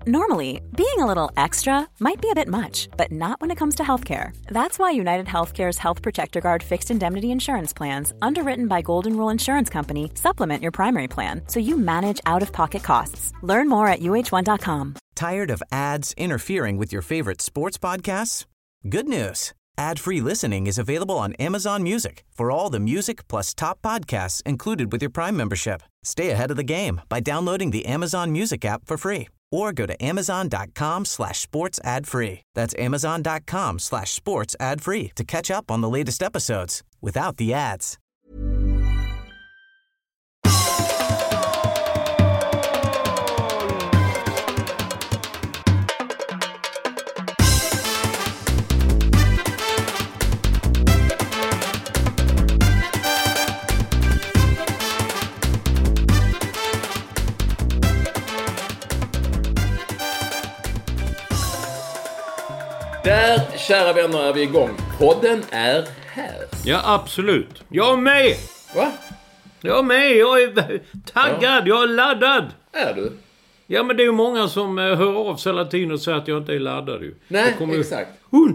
Normally, being a little extra might be a bit much, but not when it comes to healthcare. That's why United Healthcare's Health Protector Guard fixed indemnity insurance plans, underwritten by Golden Rule Insurance Company, supplement your primary plan so you manage out-of-pocket costs. Learn more at uh1.com. Tired of ads interfering with your favorite sports podcasts? Good news. Ad-free listening is available on Amazon Music for all the music plus top podcasts included with your Prime membership. Stay ahead of the game by downloading the Amazon Music app for free or go to amazon.com/sports ad free. That's amazon.com/sports ad free to catch up on the latest episodes without the ads. Där, kära vänner, är vi igång. Podden är här. Ja, absolut. Jag är med! Va? Jag är med, jag är taggad, jag är laddad. Är du? Ja, men det är ju många som hör av sig hela tiden och säger att jag inte är laddad ju. Nej, exakt.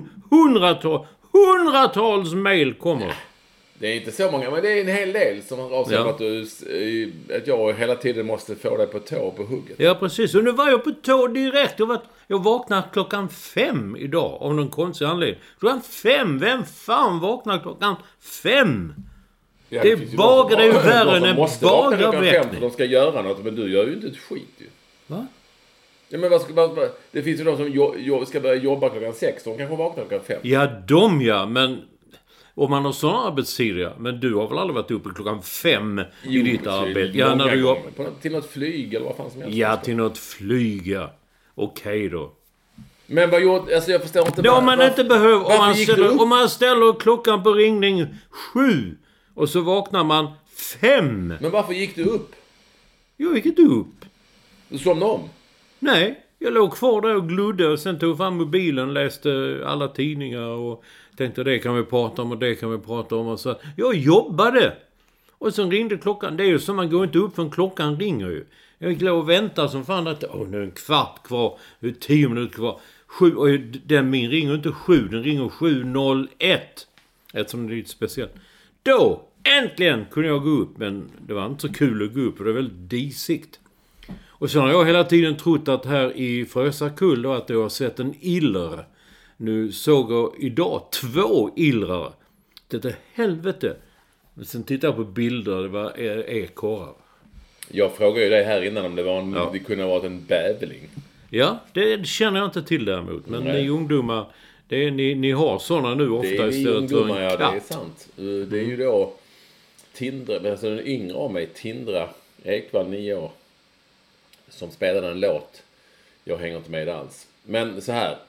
Hundratals mejl kommer. Det är inte så många, men det är en hel del som har avsett att jag hela tiden måste få dig på tå på hugget. Ja, precis. Och nu var jag på tå direkt. Jag vaknade 5:00 idag av någon konstig anledning. 5:00? Vem fan vaknar 5:00? Ja, det är ju värre än en bagarväckning. De ska göra något, men du gör ju inte ett skit ju. Va? Ja, men det finns ju de som ska börja jobba 6:00. De kanske vaknar 5:00. Ja, men... Om man har sådana arbetstider, men du har väl aldrig varit uppe 5:00 i ditt arbete? Ja, när du till något flyg eller vad fan som helst. Ja, till något flyg, ja. Okej då. Men vad gjorde... Alltså jag förstår inte... Då man inte behöver... Om man ställer klockan på ringning 7 och så vaknar man 5. Men varför gick du upp? Jag gick inte upp. Du somnade om? Nej, jag låg kvar där och glodde och sen tog fram mobilen, läste alla tidningar och tänkte det kan vi prata om och det kan vi prata om och så. Jag jobbade. Och sen ringde klockan. Det är ju som man går inte upp för klockan ringer ju. Jag gick och väntade som fan att nu är en kvart kvar, nu är 10 minuter kvar. 7, och min ringer inte 7, den ringer 7:01. Eftersom det är lite speciellt. Då, äntligen kunde jag gå upp, men det var inte så kul att gå upp och det var väldigt disigt. Och så har jag hela tiden trott att här i Frösakull då att jag har sett en iller. Nu såg jag idag 2 illrar. Det är helvete. Men sen tittar jag på bilder, det var ekorrar. Jag frågade ju dig här innan om det kunde ha varit en bävling. Ja, det känner jag inte till däremot. Men ni ungdomar, ni har sådana nu ofta istället för en ungdomar, ja, katt. det är sant. Det är ju då Tindra, alltså den yngre av mig, Tindra Ekvall, 9 år, som spelade en låt. Jag hänger inte med alls. Men så här,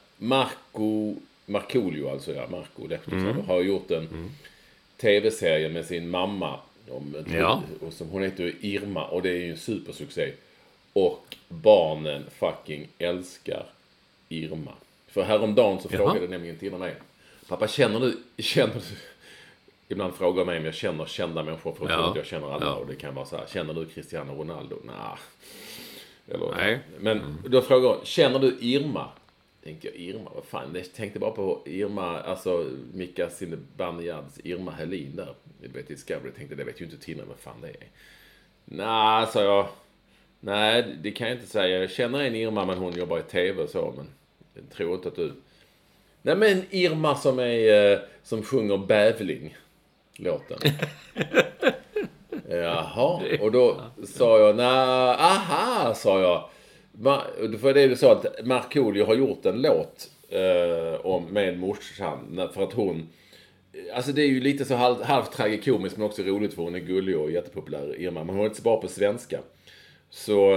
Markoolio, alltså Marco Lehtosalo, har gjort en tv-serie med sin mamma och som hon heter Irma, och det är ju en supersuccé. Och barnen fucking älskar Irma. För häromdagen så frågade nämligen Tina mig: pappa, känner du ibland frågar mig om jag känner kända människor, för att jag känner alla, och det kan vara så här: känner du Cristiano Ronaldo? Nej. Men då frågar hon: känner du Irma? Tänkte jag, Irma, vad fan? Jag tänkte bara på Irma, alltså Mika Zinebanejad's Irma Helin där. Jag vet, Discovery, tänkte det vet ju inte Tina vad fan det är. Nej, sa jag. Nej, det kan jag inte säga. Jag känner en Irma, men hon jobbar i tv och så, men jag tror inte att du... Nej, men Irma som sjunger Bävling-låten. Jaha, och då sa jag, sa jag. För det är ju så att Markoolio har gjort en låt med morsan, för att hon, alltså det är ju lite så halvt tragikomiskt, men också roligt för hon är gullig och jättepopulär, Irma, men hon är inte så bra på svenska. Så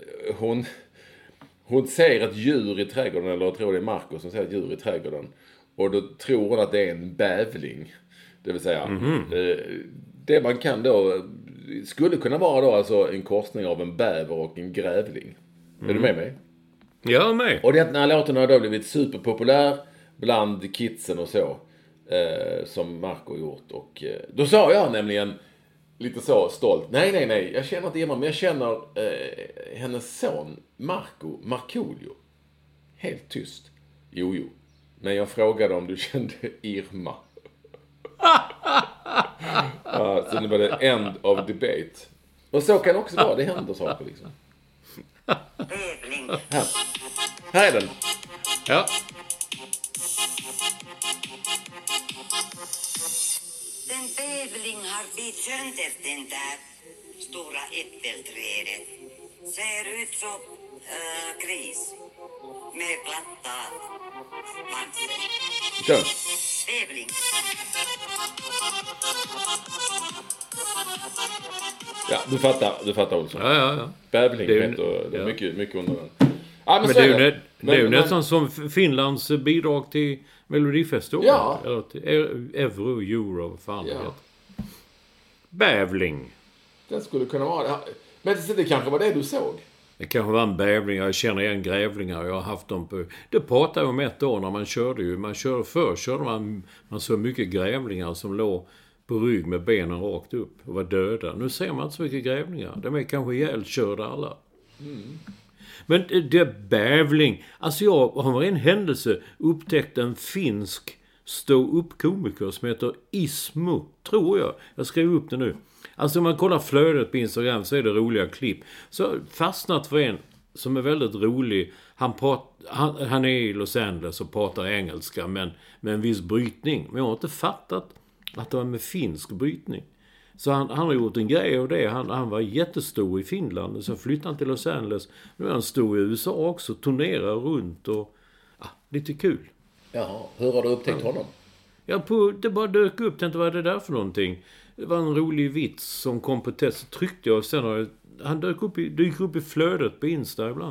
hon ser ett djur i trädgården, eller jag tror det är Marco som ser ett djur i trädgården, och då tror hon att det är en bävling. Det vill säga det man kan då skulle kunna vara då alltså en korsning av en bäver och en grävling. Är du med mig? Jag är med. Och den här låten har då blivit superpopulär bland kidsen och så, som Marco gjort. Och då sa jag nämligen, lite så stolt. Nej. Jag känner inte Irma, men jag känner hennes son Markoolio. Helt tyst. Jo. Men jag frågade om du kände Irma. Så nu var det end of debate. Och så kan det också vara. Det händer saker liksom. Bävling. Här är den. Ja. Den bävling har bitit sönder den där stora äppelträdet. Ser ut som gris. Med platta pansar. Kör. Bävling. Ja, du fattar Olsson. Ja. Bävling Det är- heter det är ja. mycket under den. Ja, Men så det är är ju, det. det är ju Men- nästan som Finlands bidrag till Melodifestivalen. Ja. Eller till Euro, vad fan det Ja. heter. Bävling. Den skulle kunna vara det. Men det kanske var det du såg. Det kanske var en bävling. Jag känner igen grävlingar. Jag har haft dem på... Det pratade jag om ett år när man körde ju. Förr körde man så mycket grävlingar som låg på rygg med benen rakt upp och var döda. Nu ser man inte så mycket grävlingar. De är kanske ihjälkörda alla. Men det är bävling. Alltså jag har en händelse upptäckt en finsk stå-upp-komiker som heter Ismo, tror jag. Jag skrev upp det nu. Alltså om man kollar flödet på Instagram så är det roliga klipp. Så fastnat för en som är väldigt rolig. Han är i Los Angeles och pratar engelska men med en viss brytning. Men jag har inte fattat att det var med finsk brytning. Så han har gjort en grej av det. Han var jättestor i Finland. Så flyttade han till Los Angeles. Nu är han stor i USA också. Turnerar runt och... lite kul. Jaha, hur har du upptäckt honom? Det bara dök upp. Tänkte, vad är det där för någonting? Det var en rolig vits som kom på test. Så tryckte jag och sen han dyker upp i flödet på Insta ibland.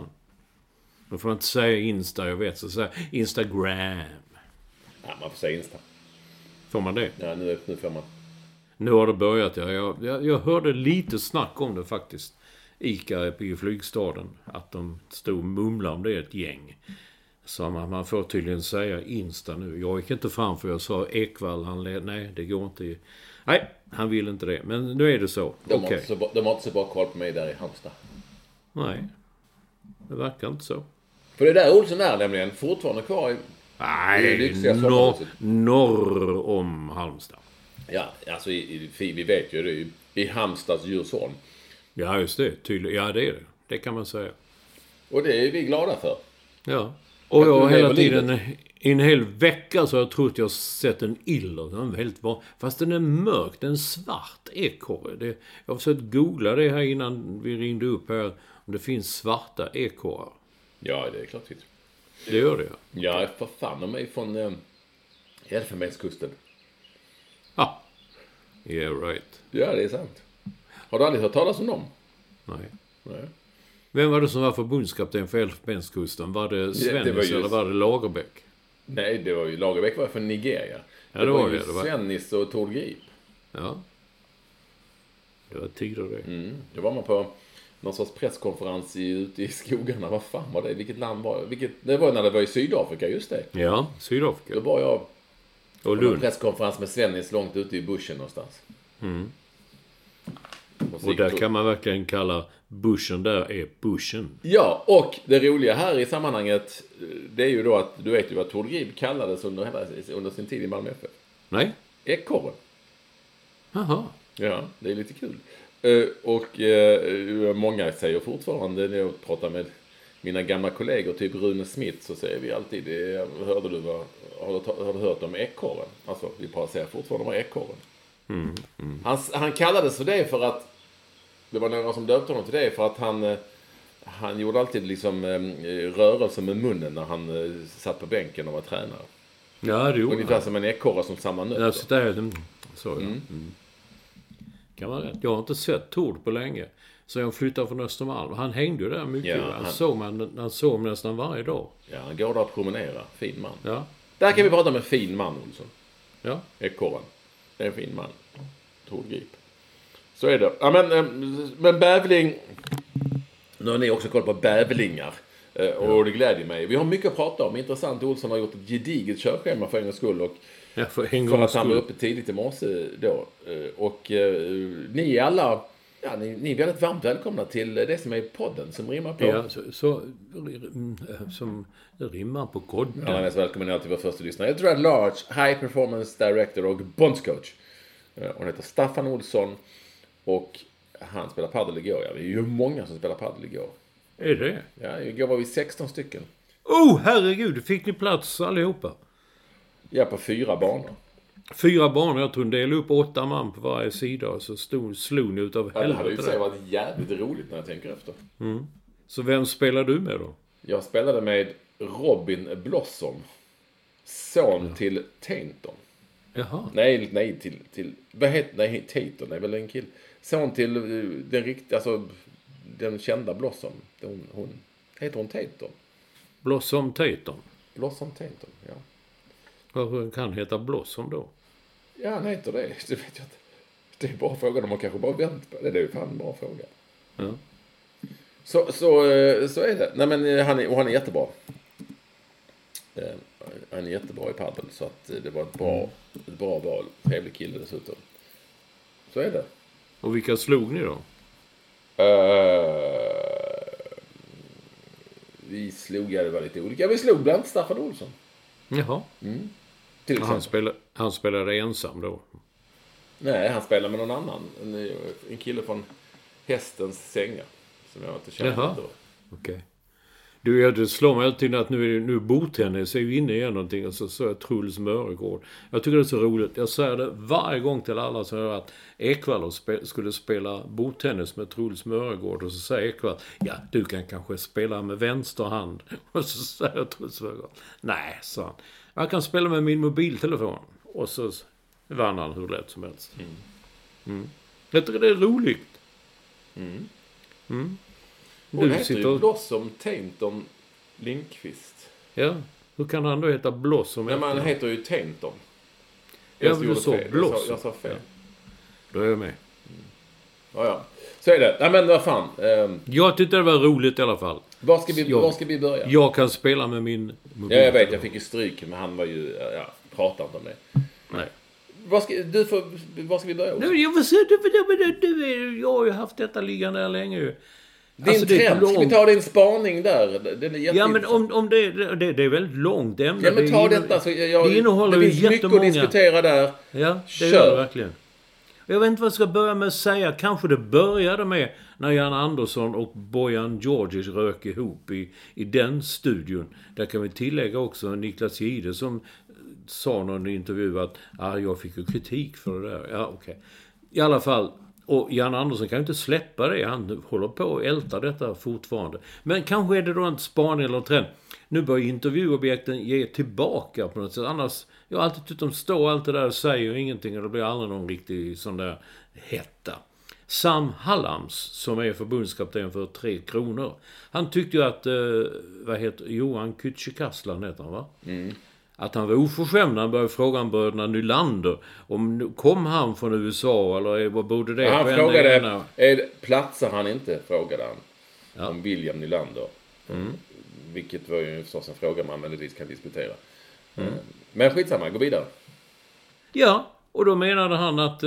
Då får man inte säga Insta, jag vet. Så säger Instagram. Ja, man får säga Insta. Får man det? Ja, nu får man. Nu har det börjat. Jag hörde lite snack om det faktiskt. Ica i flygstaden. Att de stod och mumlade om det är ett gäng. Så man får tydligen säga Insta nu. Jag gick inte fram för jag sa Ekvall. Nej, det går inte. Nej, han vill inte det. Men nu är det så. De Okej. har inte så bra koll på mig där i Halmstad. Nej, det verkar inte så. För det där Olsson är nämligen fortfarande kvar i... Det är Nej, lyxiga sommarhuset. norr om Halmstad. Ja, alltså vi vet ju det är ju i Halmstads Djursholm. Ja, just det. Tydligt. Ja, det är det. Det kan man säga. Och det är vi glada för. Ja. Och jag har du lever hela tiden i en hel vecka så har jag trott jag sett en iller. Den är helt fast den är mörk. Den är svart ekorre. Jag har försökt googla det här innan vi ringde upp här. Om det finns svarta ekorrar. Ja, det är klart. Det gör det, ja. Ja, för fan. De är från Elfenbenskusten. Ah. Yeah, right. Ja, det är sant. Har du aldrig hört talas om dem? Nej. Nej. Vem var det som var förbundskapten för Elfenbenskusten? Var det Svennis eller var det Lagerbäck? Nej, det var ju Lagerbäck var från Nigeria. Ja, det var ju det. Svennis och Tord Grip. Ja. Det var tider det. Det var man på någon sorts presskonferens ute i skogarna. Vad fan var det? Vilket land var det? Det var när det var i Sydafrika, just det. Ja, Sydafrika. Då var jag Och på en Lund. presskonferens med Svennis långt ute i bushen någonstans. Och där kan man verkligen kalla bushen där är bushen. Ja, och det roliga här i sammanhanget, det är ju då att du vet ju vad Tord Grip kallades under sin tid i Malmö FF. Nej? Ekorren. Jaha. Ja, det är lite kul. Och många säger fortfarande, när jag pratar med mina gamla kollegor, typ Rune Smith, så säger vi alltid, har du hört om ekorren? Alltså, vi bara säger fortfarande om ekorren. Han kallades för det för att, det var någon som döpte honom till det, för att han gjorde alltid liksom rörelser med munnen när han satt på bänken och var tränare. Ja, det gjorde Ungefär han. som en ekorre som samlar nötter. Alltså där, så ja. Kan vara rätt. Jag har inte sett Tord på länge. Så jag flyttade från Östermalm. Han hängde ju där mycket. Ja, han såg nästan varje dag. Ja, han går där och promenerar. Fin man. Ja. Där kan vi prata om en fin man, Olsson. Ja. Ekorren. Det är en fin man. Tord Grip. Så är det. Ja, men bävling. Nu har ni också koll på bävlingar. Och det glädjer mig. Vi har mycket att prata om. Intressant. Olsson har gjort ett gediget körschema för en gångs skull. Och för att han var uppe tidigt i morse då. Och ni alla... Ja, ni är väldigt varmt välkomna till det som är podden som rimmar på. Ja, som rimmar på kodden. Ja, jag är välkommen till vår första lyssnare. Jag tror att Large, High Performance Director och bondscoach. Hon heter Staffan Olsson. Och han spelar paddel igår. Ja, det är ju många som spelar paddel igår. Är det? Ja, igår var vi 16 stycken. Herregud, fick ni plats allihopa? Ja, på 4 banor. 4 banor, jag tror de delade upp 8 man på varje sida. Och så slog ni utav helvete. Det hade ju där. varit jävligt roligt när jag tänker efter. Så vem spelar du med då? Jag spelade med Robin Blossom. Son till Tainton. Jaha. Nej, till vad heter... Nej, Tainton är väl en kill. Son till den riktiga... Alltså, den kända Blossom. Heter hon Tainton? Blossom Tainton. Blossom Tainton, ja. Varför kan heta Blossom då? Ja, han heter det. Det vet jag inte. Det är bara frågan om man kanske bara vänt på det. Det är ju fan en bra fråga. Ja. Så är det. Nej, men han är jättebra. Han är jättebra i paddel. Så att det var ett bra val. Trevlig kille dessutom. Så är det. Och vilka slog ni då? Vi slog, det var lite olika. Vi slog bland Staffan Olsson. Jaha. Till Han spelade ensam då? Nej, han spelade med någon annan. En kille från Hästens sängar. Som jag inte känner. Jaha, okej. Du, det slår mig alltid att nu bordtennis är ju inne igen någonting. Och så är Truls Mörgård. Jag tycker det är så roligt. Jag säger det varje gång till alla som hör att Ekvall skulle spela bordtennis med Truls Mörgård. Och så säger Ekvall, ja, du kan kanske spela med vänster hand. Och så säger Truls Mörgård, nej, sa han. Jag kan spela med min mobiltelefon. Och så vann han hur lätt som helst. Jag tycker det är roligt. Hon heter ju Blossom Tainton Lindqvist. Ja, hur kan han då heta Blossom? Men han heter ju Tainton. Jag sa Blossom. Jag sa fel. Ja. Då är jag med. Ja. Så är det. Nej, men vad fan. Jag tyckte det var roligt i alla fall. Var ska vi börja? Jag kan spela med min mobil. Ja, jag vet. Jag fick ju stryk. Men han var ju... Ja, pratar inte om det. Nej. Var ska vi börja? Jag har ju haft detta liggande här länge ju. Din trend, ska vi ta din spaning där? Den är ja, men om det är väldigt långt ämne. Ja, men ta detta. Så det innehåller det finns mycket att diskutera där. Ja, det gör det verkligen. Jag vet inte vad jag ska börja med att säga. Kanske det började med när Jan Andersson och Bojan Djordjic rök ihop i den studion. Där kan vi tillägga också Niklas Gide som sa någon intervju att jag fick ju kritik för det där. Ja, okej. I alla fall... Och Jan Andersson kan ju inte släppa det. Han håller på och ältar detta fortfarande. Men kanske är det då en spaning eller en trend. Nu börjar intervjuobjekten ge tillbaka på något sätt. Annars, jag har alltid tyckt de står allt det där och säger ingenting. Och det blir aldrig någon riktig sån där hetta. Sam Hallams, som är förbundskapten för 3 kronor. Han tyckte ju att, Johan Kücükaslan heter han, va? Att han var oförskämd när han började fråga om bröderna Nylander. Kom han från USA eller vad borde det? Han frågade, platsar han inte, frågade han. Ja. Om William Nylander. Vilket var ju förstås en fråga man möjligtvis kan diskutera. Men skitsamma, gå vidare. Ja, och då menade han att...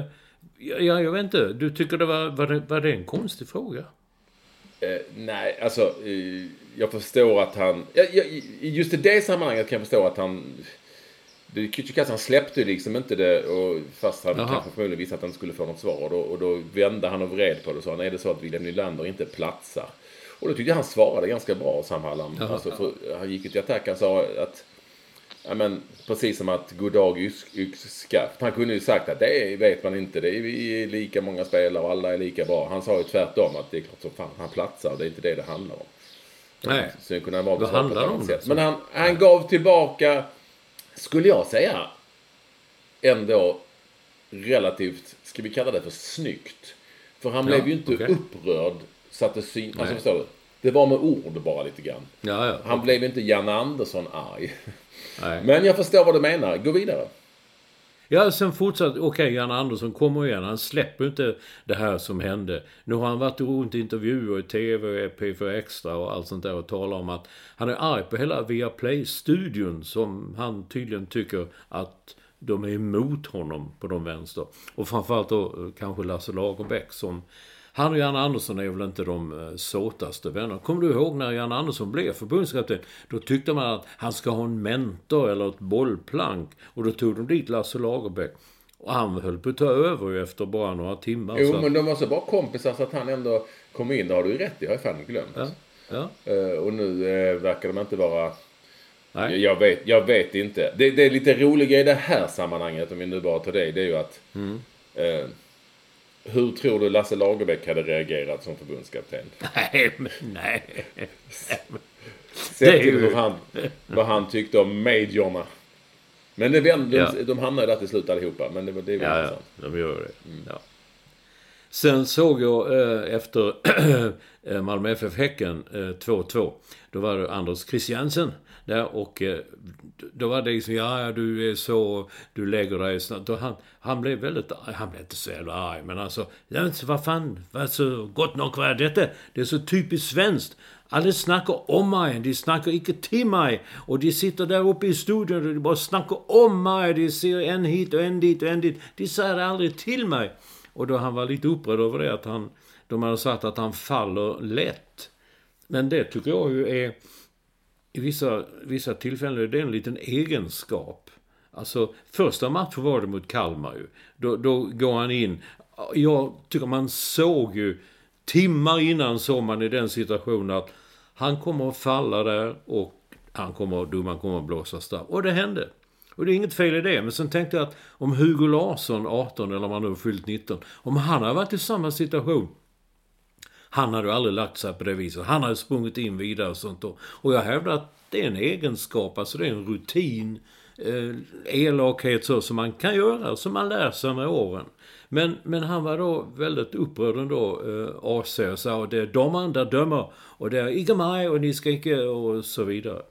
jag vet inte, du tycker det var det en konstig fråga? Nej, alltså... jag förstår att han... just i det sammanhanget kan jag förstå att han... Kücükaslan släppte liksom inte det, och fast han kanske förmodligen visste att han skulle få något svar. Och då vände han och vred på det och sa, är det så att William Nylander inte platsar? Och då tyckte jag han svarade ganska bra, Sam Hallam. Alltså, han gick ut i attack, han sa att... Ja, men precis som att god dag yxskaft. Han kunde ju sagt att det vet man inte. Det är vi lika många spelare och alla är lika bra. Han sa ju tvärtom att det är klart så fan han platsar. Det är inte det handlar om. Nej. Så det kunde han vara på ett annat sätt. Men han gav tillbaka, skulle jag säga, ändå relativt, ska vi kalla det för snyggt. För han blev ju inte upprörd så att det syns. Alltså förstår du? Det var med ord bara lite grann. Han blev inte Jan Andersson arg. Nej. Men jag förstår vad du menar. Gå vidare. Ja, sen fortsatt, Jan Andersson kommer igen. Han släpper inte det här som hände. Nu har han varit runt i intervjuer i TV och P4 Extra och allt sånt där och talar om att han är arg på hela Viaplay-studion som han tydligen tycker att de är emot honom på de vänster. Och framförallt då kanske Lasse Lagerbäck som... Han och Jan Andersson är väl inte de såtaste vänner. Kommer du ihåg när Jan Andersson blev förbundskapten? Då tyckte man att han ska ha en mentor eller ett bollplank. Och då tog de dit Lasse Lagerbäck. Och han höll på att ta över efter bara några timmar. Jo, så. Men de var så bara kompisar så att han ändå kom in. Det har du ju rätt i, jag har fan glömt. Ja. Och nu verkar de inte vara... Nej. Jag vet inte. Det är lite roliga i det här sammanhanget, om vi nu bara tar det är ju att... hur tror du Lasse Lagerbäck hade reagerat som förbundskapten? Nej. Sett till vad han tyckte om majorna. Men de hamnade där till slut allihopa. Men det är väl intressant. Ja, de gör det. Ja. Sen såg jag efter Malmö FF Häcken 2-2. Då var det Anders Christiansen där och då var det liksom, du är så, du lägger dig snart. Då han blev väldigt, han blev inte så jävla arg, men alltså, vad fan, vad så gott nog var detta? Det är så typiskt svenskt. Alla snackar om mig, de snackar inte till mig. Och de sitter där uppe i studion och de bara snackar om mig. De ser en hit och en dit och en dit. De säger aldrig till mig. Och då han var lite upprörd över det, att de hade sagt att han faller lätt. Men det tycker jag ju är, i vissa tillfällen, det är en liten egenskap. Alltså, första matchen var det mot Kalmar ju. Då går han in. Jag tycker man såg ju, timmar innan såg man i den situationen att han kommer att falla där och domaren kommer att blåsa straff. Och det hände. Och det är inget fel i det. Men sen tänkte jag att om Hugo Larsson, 18 eller om han nu fyllt 19, om han hade varit i samma situation, han hade aldrig lagt sig på det viset. Han hade sprungit in vidare och sånt då. Och jag hävdar att det är en egenskap, alltså det är en rutin, elakhet så som man kan göra, som man lär sig med åren. Men han var då väldigt upprörd ändå av sig och sa att det är de andra dömer och det är inte mig och ni ska inte och så vidare.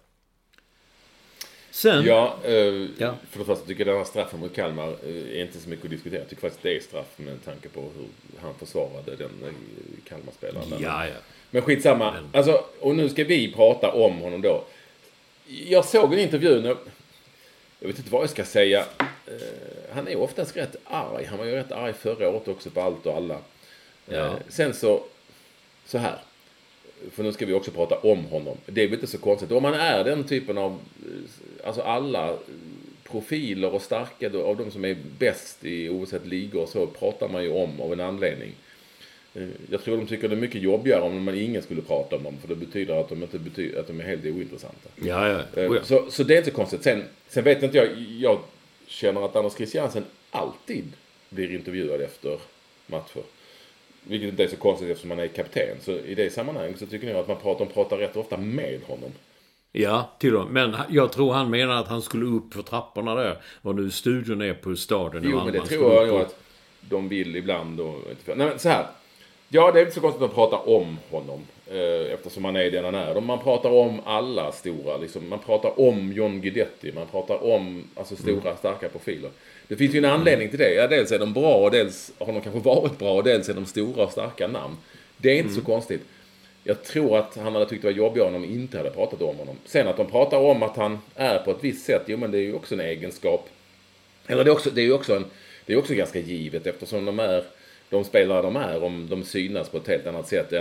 Sen, för det första tycker jag den här straffen mot Kalmar är inte så mycket att diskutera. Jag tycker faktiskt det är straff med tanke på hur han försvarade den Kalmar-spelaren. Ja. Men skitsamma. Alltså, och nu ska vi prata om honom då. Jag såg en intervju nu. Jag vet inte vad jag ska säga. Han är oftast rätt arg. Han var ju rätt arg förra året också på allt och alla. Ja. Sen så här. För nu ska vi också prata om honom. Det är väl inte så konstigt. Om man är den typen av... Alltså alla profiler och starka av de som är bäst i oavsett ligor så pratar man ju om av en anledning. Jag tror de tycker det är mycket jobbigare om man ingen skulle prata om dem. För det betyder att de är helt ointressanta. Ja. Så det är inte så konstigt. Sen vet inte jag känner att Anders Christiansen alltid blir intervjuad efter matcher. Vilket inte är så konstigt eftersom man är kapten. Så i det sammanhanget så tycker jag att de pratar rätt ofta med honom. Ja, till och med. Men jag tror han menar att han skulle upp för trapporna där. Och nu studion är på staden. Jo, men det tror jag att de vill ibland. Nej, men så här. Ja, det är inte så konstigt att prata om honom. Eftersom han är den han är. Man pratar om alla stora. Liksom, man pratar om John Guidetti. Man pratar om alltså, stora, starka profiler. Det finns ju en anledning till det. Ja, dels är de bra och dels har de kanske varit bra och dels är de stora och starka namn. Det är inte så konstigt. Jag tror att han hade tyckt det var jobbigare om de inte hade pratat om honom. Sen att de pratar om att han är på ett visst sätt, jo men det är ju också en egenskap. Eller det är också ganska givet eftersom de spelare de är, om de synas på ett helt annat sätt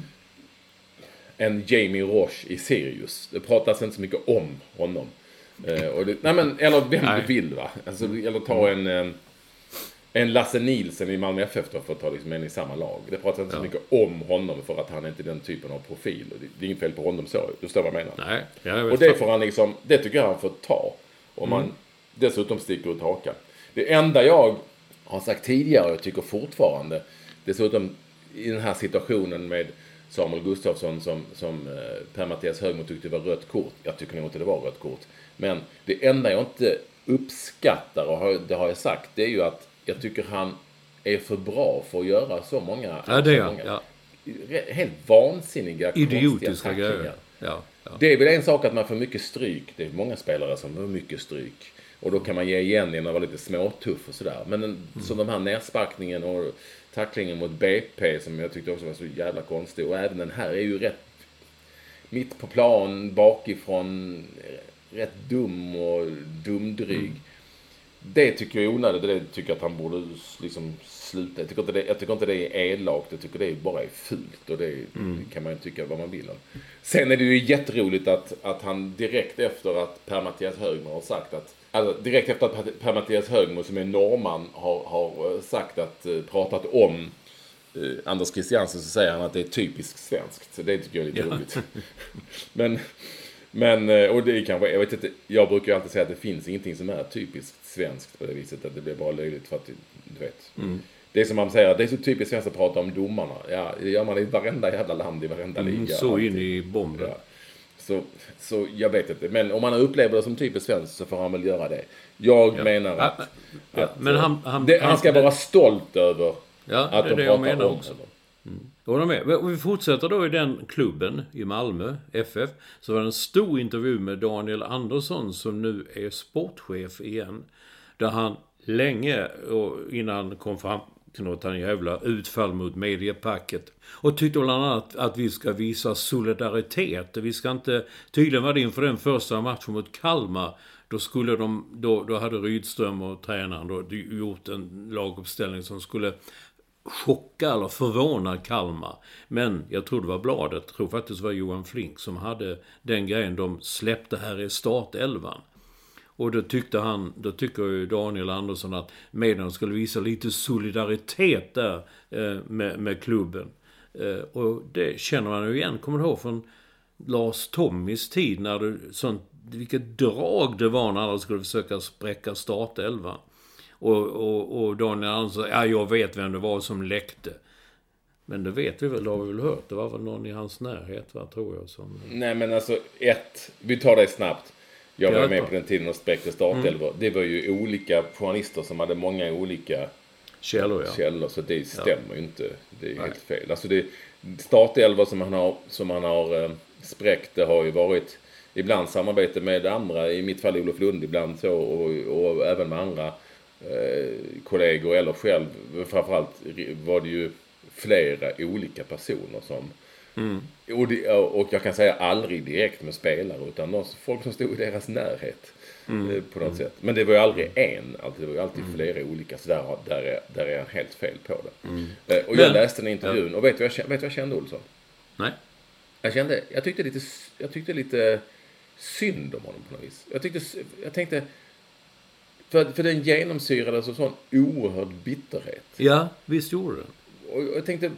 än Jamie Roche i Sirius. Det pratas inte så mycket om honom. Eller vem du vill va. Alltså, eller ta en Lasse Nielsen i Malmö FF då, för att ta liksom en i samma lag. Det pratas inte så mycket om honom för att han är inte den typen av profil. Det är inget fel på honom så. Du förstår vad jag menar. Nej, och det får han liksom, det tycker jag han får ta. Om man dessutom sticker ut hakan. Det enda jag har sagt tidigare och jag tycker fortfarande, dessutom i den här situationen med Samuel Gustafsson som Per-Mattias Högmo tyckte var rött kort. Jag tycker nog inte det var rött kort. Men det enda jag inte uppskattar, och det har jag sagt, det är ju att jag tycker han är för bra för att göra så många, helt vansinniga, idiotiska grejer. Ja. Det är väl en sak att man får mycket stryk. Det är många spelare som får mycket stryk. Och då kan man ge igen genom att vara lite småtuff och sådär. Men så de här nersparkningen och tacklingen mot BP som jag tyckte också var så jävla konstig. Och även den här är ju rätt mitt på plan, bakifrån, rätt dum och dumdryg. Det tycker jag är onödigt. Det tycker jag att han borde liksom sluta. Jag tycker inte det är elakt. Jag tycker det bara är fult. Och det kan man ju tycka vad man vill om. Sen är det ju jätteroligt att han direkt efter att Per-Mattias Högmo har sagt att direkt efter att Per-Mattias Högmo som är norrman har sagt att pratat om Anders Christiansen, så säger han att det är typiskt svenskt. Så det tycker jag är lite roligt. Men och det är kanske, jag vet inte, jag brukar alltid säga att det finns ingenting som är typiskt svenskt på det viset, att det blir bara löjligt för att du vet. Det är som man säger, det är så typiskt svenskt att prata om domarna. Ja, det gör man i varenda jävla land, i varenda liga. Så in i bomben. Ja. Så jag vet inte, men om man upplever det som typiskt svenskt så får han väl göra det. Jag menar att men han ska vara stolt över att de pratar om också. Och vi fortsätter då i den klubben i Malmö, FF, så var det en stor intervju med Daniel Andersson som nu är sportchef igen. Där han länge och innan kom fram till något han jävla utfall mot mediepacket. Och tyckte bland annat att vi ska visa solidaritet. Vi ska inte, tydligen var det inför den första matchen mot Kalmar. Då hade Rydström och tränaren då gjort en laguppställning som skulle chocka eller förvåna Kalmar. Men jag tror det var bladet, jag tror faktiskt det var Johan Flink som hade den grejen de släppte här i startelvan. Och då tycker ju Daniel Andersson att medierna skulle visa lite solidaritet där med klubben. Och det känner man ju igen, kommer du ihåg från Lars Tommys tid när vilket drag det var när alla skulle försöka spräcka startelvan. Och Daniel Andersson, jag vet vem det var som läckte. Men det vet vi väl, det har vi väl hört. Det var väl någon i hans närhet, tror jag. Nej, men alltså, vi tar det snabbt. Jag var med på den tiden och spräckte startelvor. Det var ju olika journalister som hade många olika källor, så det stämmer ju inte. Det är helt fel. Alltså startelvor som han har spräckt, det har ju varit ibland samarbete med andra, i mitt fall Olof Lund ibland så, och även med andra kollegor eller själv. Framförallt var det ju flera olika personer som och jag kan säga aldrig direkt med spelare, utan folk som stod i deras närhet på något sätt. Men det var ju aldrig det var ju alltid flera olika, så där är han helt fel på det. Och jag läste den intervjun och vet du vad jag kände, Olsson? Nej. Jag tyckte lite synd om honom på något vis. Jag tänkte för den genomsyrade så sån oerhörd bitterhet. Ja, visst gjorde det. Och jag tänkte,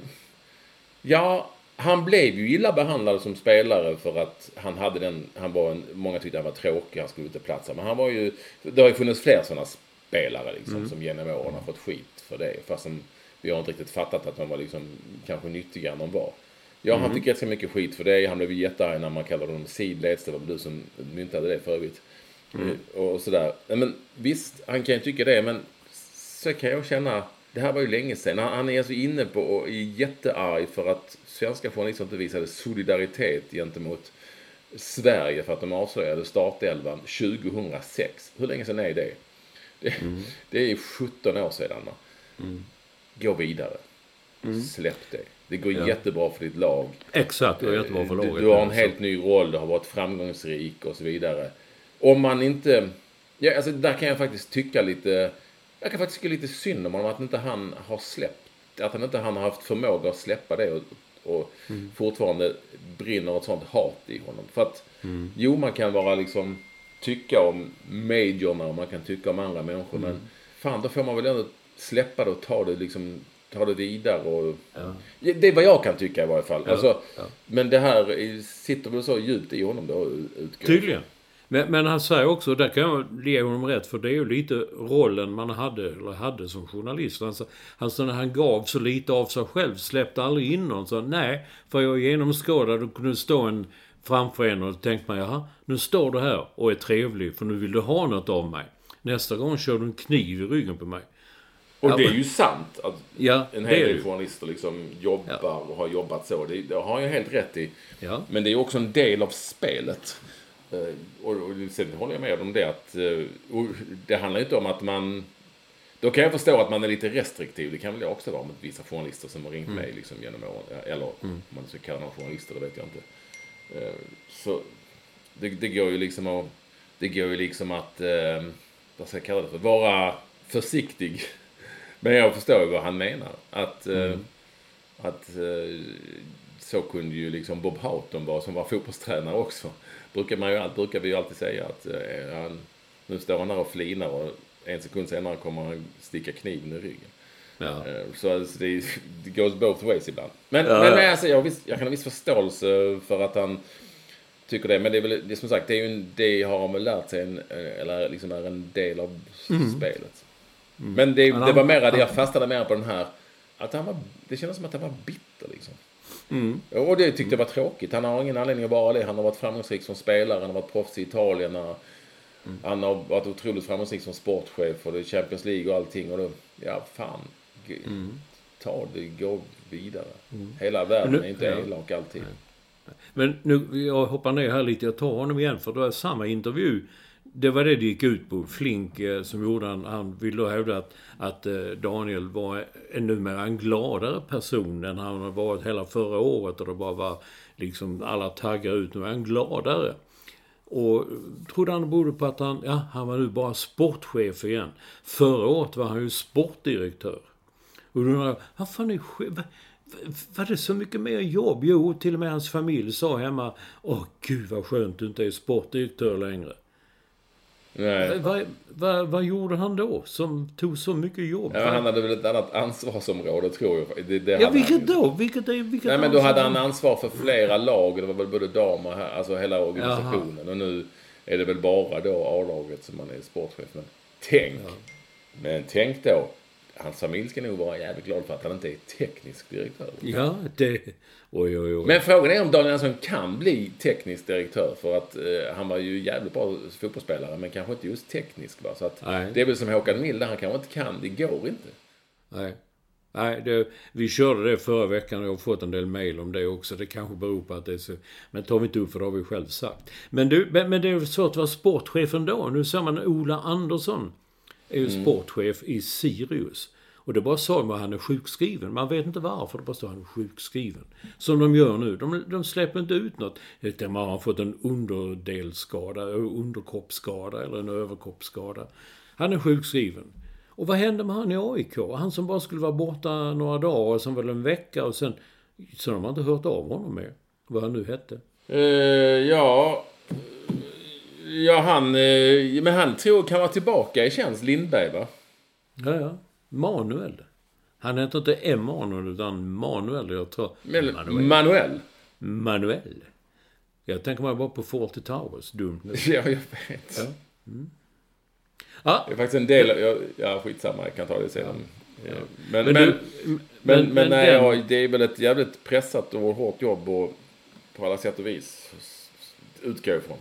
han blev ju illa behandlad som spelare för att många tyckte han var tråkig, han skulle inte platsa. Men det har ju funnits fler sådana spelare liksom, som genom åren har fått skit för det. Fast vi har inte riktigt fattat att de var liksom kanske nyttigare än de var. Han fick ganska mycket skit för det. Han blev ju jättearg när man kallade dem sidleds. Det var du som myntade det för övrigt. Och sådär. Men visst, han kan ju tycka det, men så kan jag känna, det här var ju länge sedan. Han är alltså inne på och är jättearg för att svenska journalister inte visade solidaritet gentemot Sverige för att de avslöjade startelvan 2006. Hur länge sedan är det? Det är 17 år sedan. Gå vidare. Släpp det. Det går jättebra för ditt lag. Exakt, det går jättebra för laget. Du har en helt ny roll, du har varit framgångsrik och så vidare. Om man inte... alltså där kan jag faktiskt tycka lite... Jag kan faktiskt tycka lite synd om att inte han har släppt. Att han inte har haft förmåga att släppa det och fortfarande brinner ett sånt hat i honom. För att man kan vara liksom tycka om majorna och man kan tycka om andra människor. Men fan, då får man väl ändå släppa det och ta det vidare. Och, det är vad jag kan tycka i varje fall. Men det här sitter väl så djupt i honom då. Tydligen. Men han säger också, där kan jag ge honom rätt, för det är ju lite rollen man hade som journalist. Han gav så lite av sig själv, släppte aldrig in någon. Så nej, för jag genomskådade och kunde stå framför en och tänkte man, nu står du här och är trevlig för nu vill du ha något av mig. Nästa gång kör du en kniv i ryggen på mig. Och det är ju sant att en hel del journalister liksom jobbar och har jobbat så. Det har jag helt rätt i. Ja. Men det är också en del av spelet. Och sen håller jag med om det att det handlar inte om att man... Då kan jag förstå att man är lite restriktiv. Det kan väl också vara med vissa journalister som har ringt mig liksom genom åren. Eller om man ska kalla dem journalister, det vet jag inte. Så det går ju liksom att... Det går ju liksom att... vad ska jag kalla det för? Vara försiktig. Men jag förstår vad han menar. Att så kunde ju liksom Bob Houghton vara som var fotbollstränare också. Brukar vi ju alltid säga att nu står han där och flinar och en sekund senare kommer han sticka kniven i ryggen. Ja. Så alltså, det goes both ways ibland. Men alltså, jag kan ha viss förståelse för att han tycker det. Men det är väl, det, som sagt, det har han väl lärt sig eller liksom är en del av spelet. Men det var mera, jag fastnade mer på den här att det kändes som att han var bitter liksom. Och det tyckte jag var tråkigt. Han har ingen anledning att vara det. Han har varit framgångsrik som spelare, han har varit proffs i Italien, han har varit otroligt framgångsrik som sportchef och det är Champions League och allting och då, gå vidare. Hela världen är inte elak alltid. Men nu, jag hoppar ner här lite, jag tar honom igen för det är samma intervju. Det var det gick ut på. Flink som gjorde han ville då hävda att Daniel var numera en gladare person än han har varit hela förra året och det bara var liksom alla taggar ut. Nu är han gladare. Och trodde han borde på att han var nu bara sportchef igen. Förra året var han ju sportdirektör. Och då var det så mycket mer jobb? Jo, till och med hans familj sa hemma, gud vad skönt du inte är sportdirektör längre. Nej. Vad gjorde han då som tog så mycket jobb? Ja, han hade väl ett annat ansvarsområde tror jag. Vilket då? Nej, men då hade han ansvar för flera lag. Det var väl både damer här, alltså hela organisationen. Jaha. Och nu är det väl bara då A-laget som man är sportchef. Men tänk då. Hans familj ska nog vara jävligt glad för att han inte är teknisk direktör. Ja, det... Oj. Men frågan är om Daniel Andersson kan bli teknisk direktör för att han var ju jävligt bra fotbollsspelare men kanske inte just teknisk. Va? Så att det är väl som Håkan Mild, han kanske inte kan, det går inte. Nej, vi körde det förra veckan och jag har fått en del mejl om det också. Det kanske beror på att det är så... Men tar vi inte upp för det har vi själv sagt. Men det är så att vara sportchef ändå. Nu ser man Ola Andersson är ju sportchef i Sirius. Och det bara sa man att han är sjukskriven. Man vet inte varför, det bara står han är sjukskriven. Som de gör nu. De släpper inte ut något. Man har fått en underkroppsskada eller en överkroppsskada. Han är sjukskriven. Och vad hände med han i AIK? Han som bara skulle vara borta några dagar och sen väl en vecka och sen så har man inte hört av honom mer. Vad han nu hette. Men han tror kan vara tillbaka i tjänst, Lindberg va? Ja. Manuel. Han heter inte Emanuel utan Manuel. Jag tror Manuel. Jag tänker bara på Fawlty Towers. Dumt nu. Ja, jag vet. Ja. Det är faktiskt en del... skitsamma. Jag kan ta det sedan. Men det är väl ett jävligt pressat och hårt jobb och på alla sätt och vis utgår ifrån.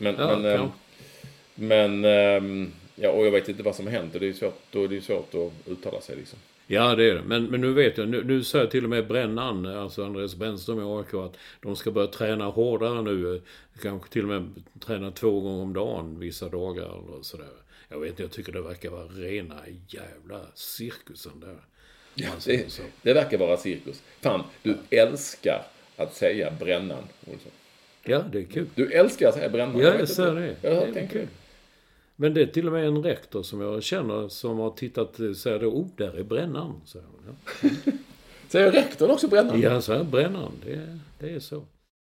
Och jag vet inte vad som har hänt och det är svårt att uttala sig liksom. Ja, det är det. Men nu vet jag, nu säger till och med Brännan, alltså Andreas Brännström i AIK, att de ska börja träna hårdare nu. Kanske till och med träna 2 gånger om dagen vissa dagar eller sådär. Jag tycker det verkar vara rena jävla cirkusen där. Ja, det verkar vara cirkus. Fan, du älskar att säga Brännan, Olsson. Ja, det är kul. Du älskar att säga Brännan. Ja, jag säger det. Det är kul. Men det är till och med en rektor som jag känner som har tittat och säger då, där är Brännan. Säger rektorn också Brännan? Ja, så är Brännan. Det är så.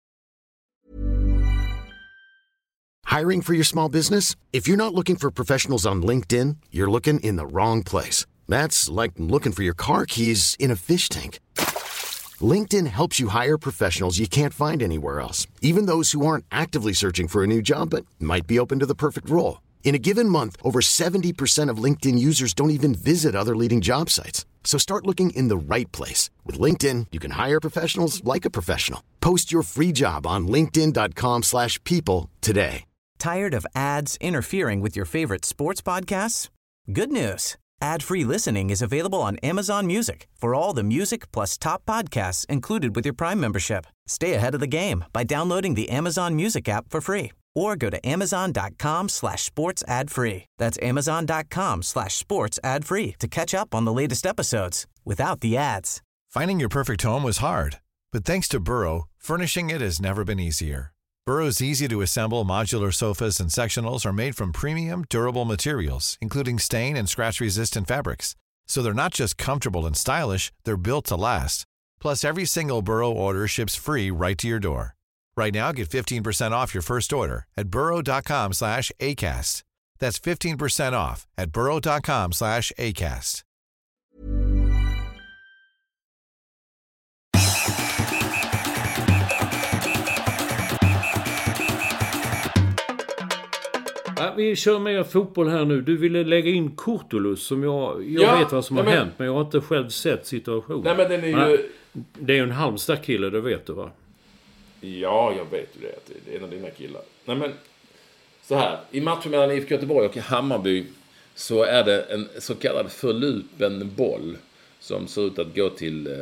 Hiring for your small business? If you're not looking for professionals on LinkedIn, you're looking in the wrong place. That's like looking for your car keys in a fish tank. LinkedIn helps you hire professionals you can't find anywhere else, even those who aren't actively searching for a new job but might be open to the perfect role. In a given month, over 70% of LinkedIn users don't even visit other leading job sites. So start looking in the right place. With LinkedIn, you can hire professionals like a professional. Post your free job on linkedin.com/people today. Tired of ads interfering with your favorite sports podcasts? Good news. Ad-free listening is available on Amazon Music for all the music plus top podcasts included with your Prime membership. Stay ahead of the game by downloading the Amazon Music app for free or go to amazon.com/sports ad free. That's amazon.com/sports ad free to catch up on the latest episodes without the ads. Finding your perfect home was hard, but thanks to Burrow, furnishing it has never been easier. Burrow's easy-to-assemble modular sofas and sectionals are made from premium, durable materials, including stain and scratch-resistant fabrics. So they're not just comfortable and stylish, they're built to last. Plus, every single Burrow order ships free right to your door. Right now, get 15% off your first order at burrow.com/ACAST. That's 15% off at burrow.com/ACAST. Ja, vi kör mer fotboll här nu. Du ville lägga in Kurtulus som jag vet vad som har hänt, men jag har inte själv sett situationen. Nej, men den är ju... Det är ju en Halmstad-kille, det vet du va? Ja, jag vet ju det. Det är en av dina killar. Nej, men så här. I matchen mellan IFK Göteborg och Hammarby så är det en så kallad förlupen boll som ser ut att gå till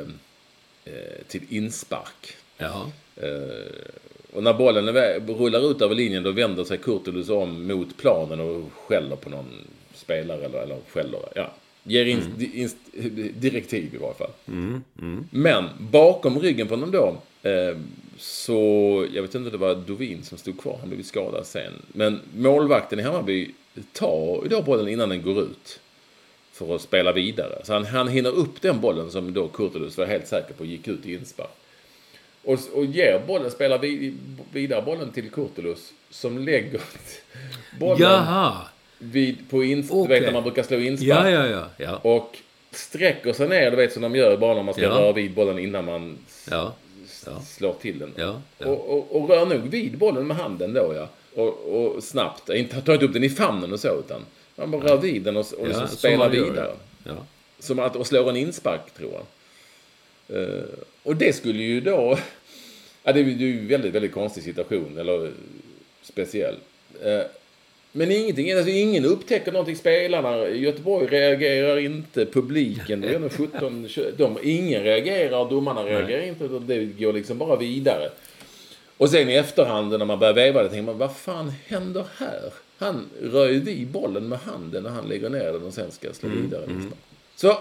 inspark. Ja. Och när bollen rullar ut över linjen då vänder sig Kurtulus om mot planen och skäller på någon spelare eller skäller. Ja. Ger direktiv i varje fall. Men bakom ryggen på honom då så, jag vet inte, det var Dovin som stod kvar. Han blev skadad sen. Men målvakten i Hammarby tar då bollen innan den går ut för att spela vidare. Så han hinner upp den bollen som då Kurtulus var helt säker på gick ut i inspark. Och ger bollen, spelar vidare bollen till Kurtulus som lägger bollen på inspark. Du vet när man brukar slå inspark. Ja. Och sträcker sig ner, du vet som de gör bara när man ska röra vid bollen innan man slår till den. Och rör nog vid bollen med handen då, och snabbt. Tar inte upp den i famnen och så, utan man bara rör vid den och så spelar vidare. Som att slå en inspark, tror jag. Och det skulle ju då... Ja, det är ju en väldigt, väldigt konstig situation, eller speciell. Men ingen upptäcker någonting. Spelarna i Göteborg reagerar inte, publiken, det är nog 17, ingen reagerar, domarna reagerar inte, det går liksom bara vidare. Och sen i efterhand när man börjar väva det, tänker man, vad fan händer här? Han rör ju vid bollen med handen när han lägger ner den och sen ska slå vidare. Så,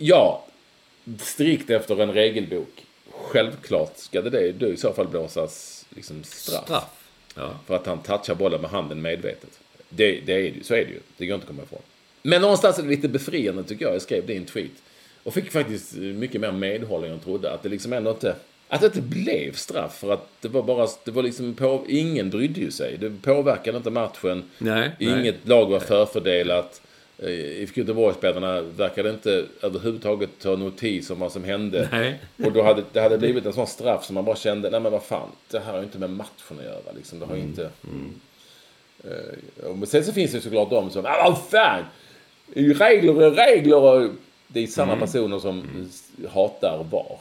strikt efter en regelbok. Självklart ska det i så fall blåsas liksom straff. Ja. För att han touchar bollen med handen medvetet. Det är det, så är det ju. Det går inte att komma ifrån. Men någonstans är det lite befriande, tycker jag. Jag skrev det i en tweet. Och fick faktiskt mycket mer medhåll än jag trodde. Att det liksom ändå inte... Att det inte blev straff. För att det var liksom ingen brydde ju sig. Det påverkade inte matchen. Inget lag var förfördelat. IFK Göteborgsspelarna verkade inte överhuvudtaget ta notis om vad som hände. Och då det hade blivit en sån straff som man bara kände, nej men vad fan, det här har inte med matchen att göra liksom. Det har inte... Men sen så finns det såklart de som, vad fan, regler och det är samma personer som hatar VAR.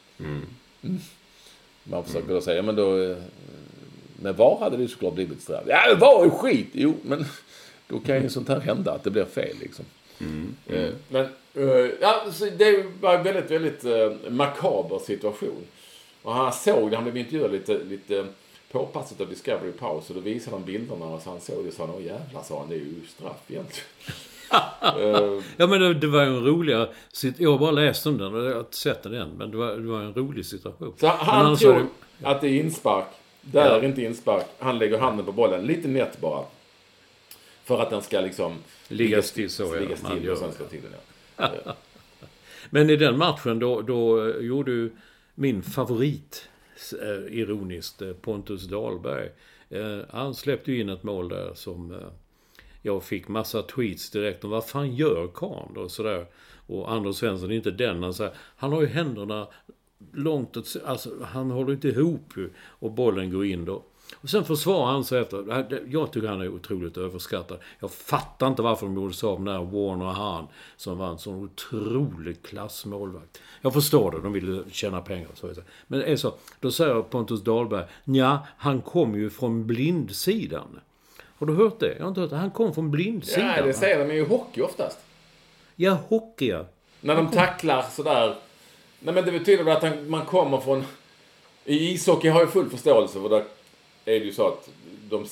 Man försöker då säga, men då med VAR hade det såklart blivit straff. Ja, VAR är skit. Jo, men då kan ju sånt här hända, att det blir fel liksom. Men så det var en väldigt, väldigt makaber situation. Och han blev intervjuad lite påpassat av Discovery Paus, och då visade de bilderna och så han såg det och sa, åh jävlar, sa han, det är ju straff egentligen. Ja, men det var en roligare... Jag har bara läst om den och jag har inte sett den än, men det var en rolig situation. Så han tror att det är inspark. Där är inte inspark. Han lägger handen på bollen lite nätt bara. För att den ska liksom ligga still så, och sen ska till den. Men i den matchen då gjorde ju min favorit, ironiskt, Pontus Dahlberg. Han släppte in ett mål där som jag fick massa tweets direkt om, vad fan gör Kahn då, sådär. Och Anders Svensson är inte den, han har ju händerna långt, alltså han håller inte ihop ju, och bollen går in då. Och sen försvarar han sig efter. Jag tycker han är otroligt överskattad. Jag fattar inte varför de gjorde så av den här Warner Han som var en sån otrolig klassmålvakt. Jag förstår det, de ville tjäna pengar. Så. Men det är så, då säger Pontus Dahlberg, han kom ju från blindsidan. Har du hört det? Jag har inte hört det. Han kom från blindsidan. Ja, det säger de ju i hockey oftast. Ja, hockey, ja. När de tacklar sådär. Nej, men det betyder att man kommer från... I ishockey har jag full förståelse för det. Är det ju så att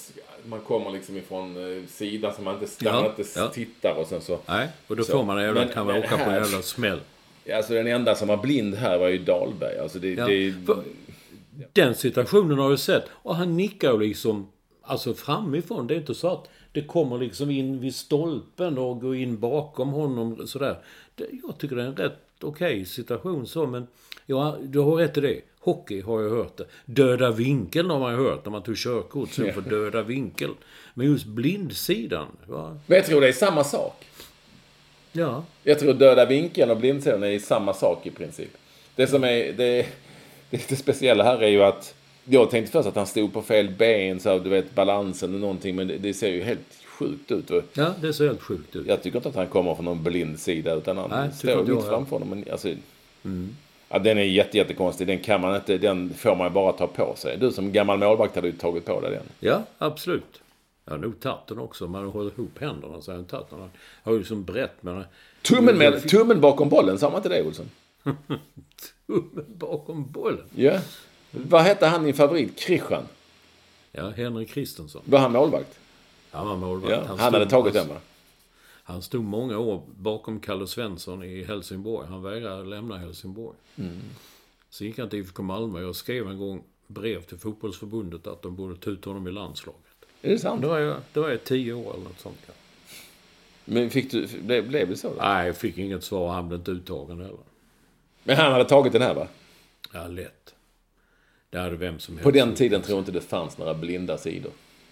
man kommer liksom ifrån sidan som man inte tittar och sen så... Nej, och då så. får man kan man åka på en jävla smäll. Alltså den enda som var blind här var ju Dahlberg. Alltså den situationen har jag sett. Och han nickar liksom alltså framifrån. Det är inte så att det kommer liksom in vid stolpen och går in bakom honom sådär. Jag tycker det är en rätt okej situation så, men ja, du har rätt i det. Hockey har jag hört det. Döda vinkeln har man hört när man tog körkort så för döda vinkel. Men just blindsidan. Va? Men jag tror det är samma sak. Ja. Jag tror döda vinkeln och blindsidan är samma sak i princip. Det som är det speciella här är ju att jag tänkte först att han stod på fel ben så du vet balansen och någonting, men det ser ju helt sjukt ut. Ja, det ser helt sjukt ut. Jag tycker inte att han kommer från någon blind sida utan han står mitt framför honom. Men alltså, ja, den är jättekonstig. Den får man bara ta på sig. Du som gammal målvakt hade ju tagit på dig den. Ja, absolut. Jag har nog tagit den också. Man håller ihop händerna så har jag tagit den. Jag har ju som brett men tummen bakom bollen, sa man inte det, Olsson? Tummen bakom bollen? Ja. Vad hette han din favorit? Kristian? Ja, Henrik Kristensson. Var han målvakt? Han var målvakt. Ja, han hade tagit den, va? Han stod många år bakom Kalle Svensson i Helsingborg. Han vägrade lämna Helsingborg. Så gick han till IFK Malmö och skrev en gång brev till fotbollsförbundet att de borde ta ut honom i landslaget. Är det sant? Då var jag 10 år eller något sånt. Ja. Men blev det så då? Nej, jag fick inget svar. Han blev inte uttagen heller. Men han hade tagit den här, va? Ja, lätt. Det hade vem som helst. På den tiden tror jag inte det fanns några blinda sidor.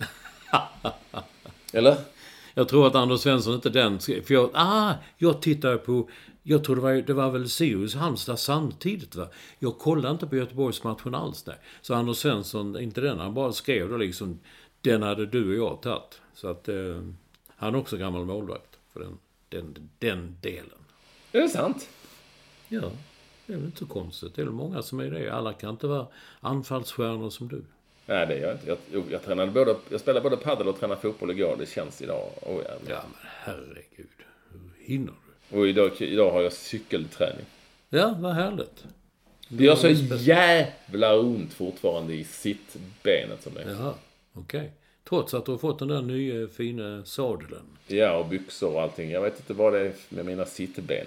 Eller? Jag tror att Anders Svensson inte den skrev. För jag tittade på... Jag tror det var väl Sirius Halmstad samtidigt, va? Jag kollade inte på Göteborgsmatchen alls där. Så Anders Svensson, inte den. Han bara skrev då liksom... Den hade du och jag tagit. Så att han är också gammal målvakt för den delen. Är det sant? Ja, det är väl inte så konstigt. Det är väl många som är det. Alla kan inte vara anfallsstjärnor som du. Nej, det gör jag inte. Jag spelar både paddel och tränar fotboll igår. Det känns idag. Ja, men herregud. Hur hinner du? Och idag har jag cykelträning. Ja, vad härligt. Det gör så jävla ont fortfarande i sittbenet som det är. Jaha, okej. Trots att du har fått den där nya fina sadeln. Ja, och byxor och allting. Jag vet inte vad det är med mina sittben.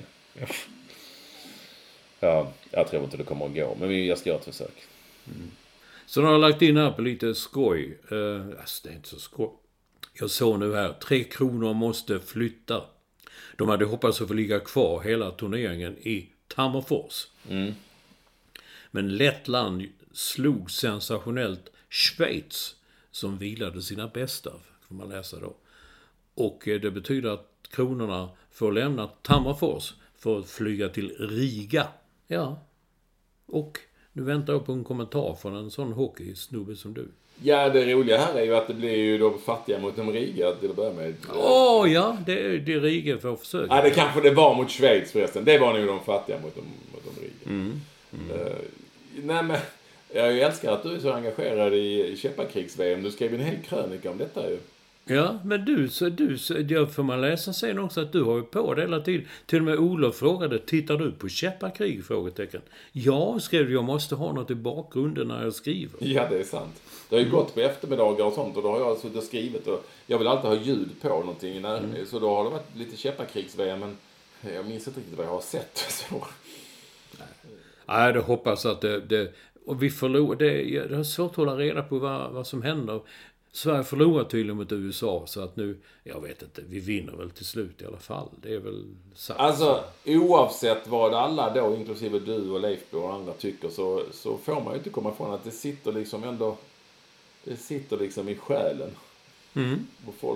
Ja, jag tror inte det kommer att gå. Men jag ska göra ett försök. Så nu har jag lagt in här på lite skoj. Alltså det är inte så skoj. Jag såg nu här. 3 Kronor måste flytta. De hade hoppats att få ligga kvar hela turneringen i Tammerfors. Men Lettland slog sensationellt Schweiz som vilade sina bästa, får man läsa då. Och det betyder att Kronorna får lämna Tammerfors för att flyga till Riga. Ja. Och nu väntar jag på en kommentar från en sån hockeysnubbe som du. Ja, det roliga här är ju att det blir ju då fattiga mot de Riga till att börja med. Ja, det är Riga för att försöka. Ja, det kanske det var mot Schweiz förresten. Det var nog de fattiga mot de Riga. Nej, men jag älskar att du är så engagerad i Käppakrigs-VM. Du skrev en hel krönika om detta ju. Ja, men du får man läsa sen också att du har ju på det hela tiden. Till och med Olof frågade, tittar du på Käppakrig? Frågetecken. Ja, skrev jag måste ha något i bakgrunden när jag skriver. Ja, det är sant. Det har ju gått på eftermiddagar och sånt och då har jag suttit och skrivit och jag vill alltid ha ljud på någonting så då har det varit lite Käppakrigs-VM men jag minns inte riktigt vad jag har sett. Så. Nej, det hoppas att det och vi förlorar, det är svårt att hålla reda på vad som händer. Sverige förlorar tydligen mot USA så att nu, jag vet inte, vi vinner väl till slut i alla fall. Det är väl sagt. Alltså, oavsett vad alla då, inklusive du och Leifby och andra tycker så får man ju inte komma ifrån att det sitter liksom ändå, det sitter liksom i själen. Och folk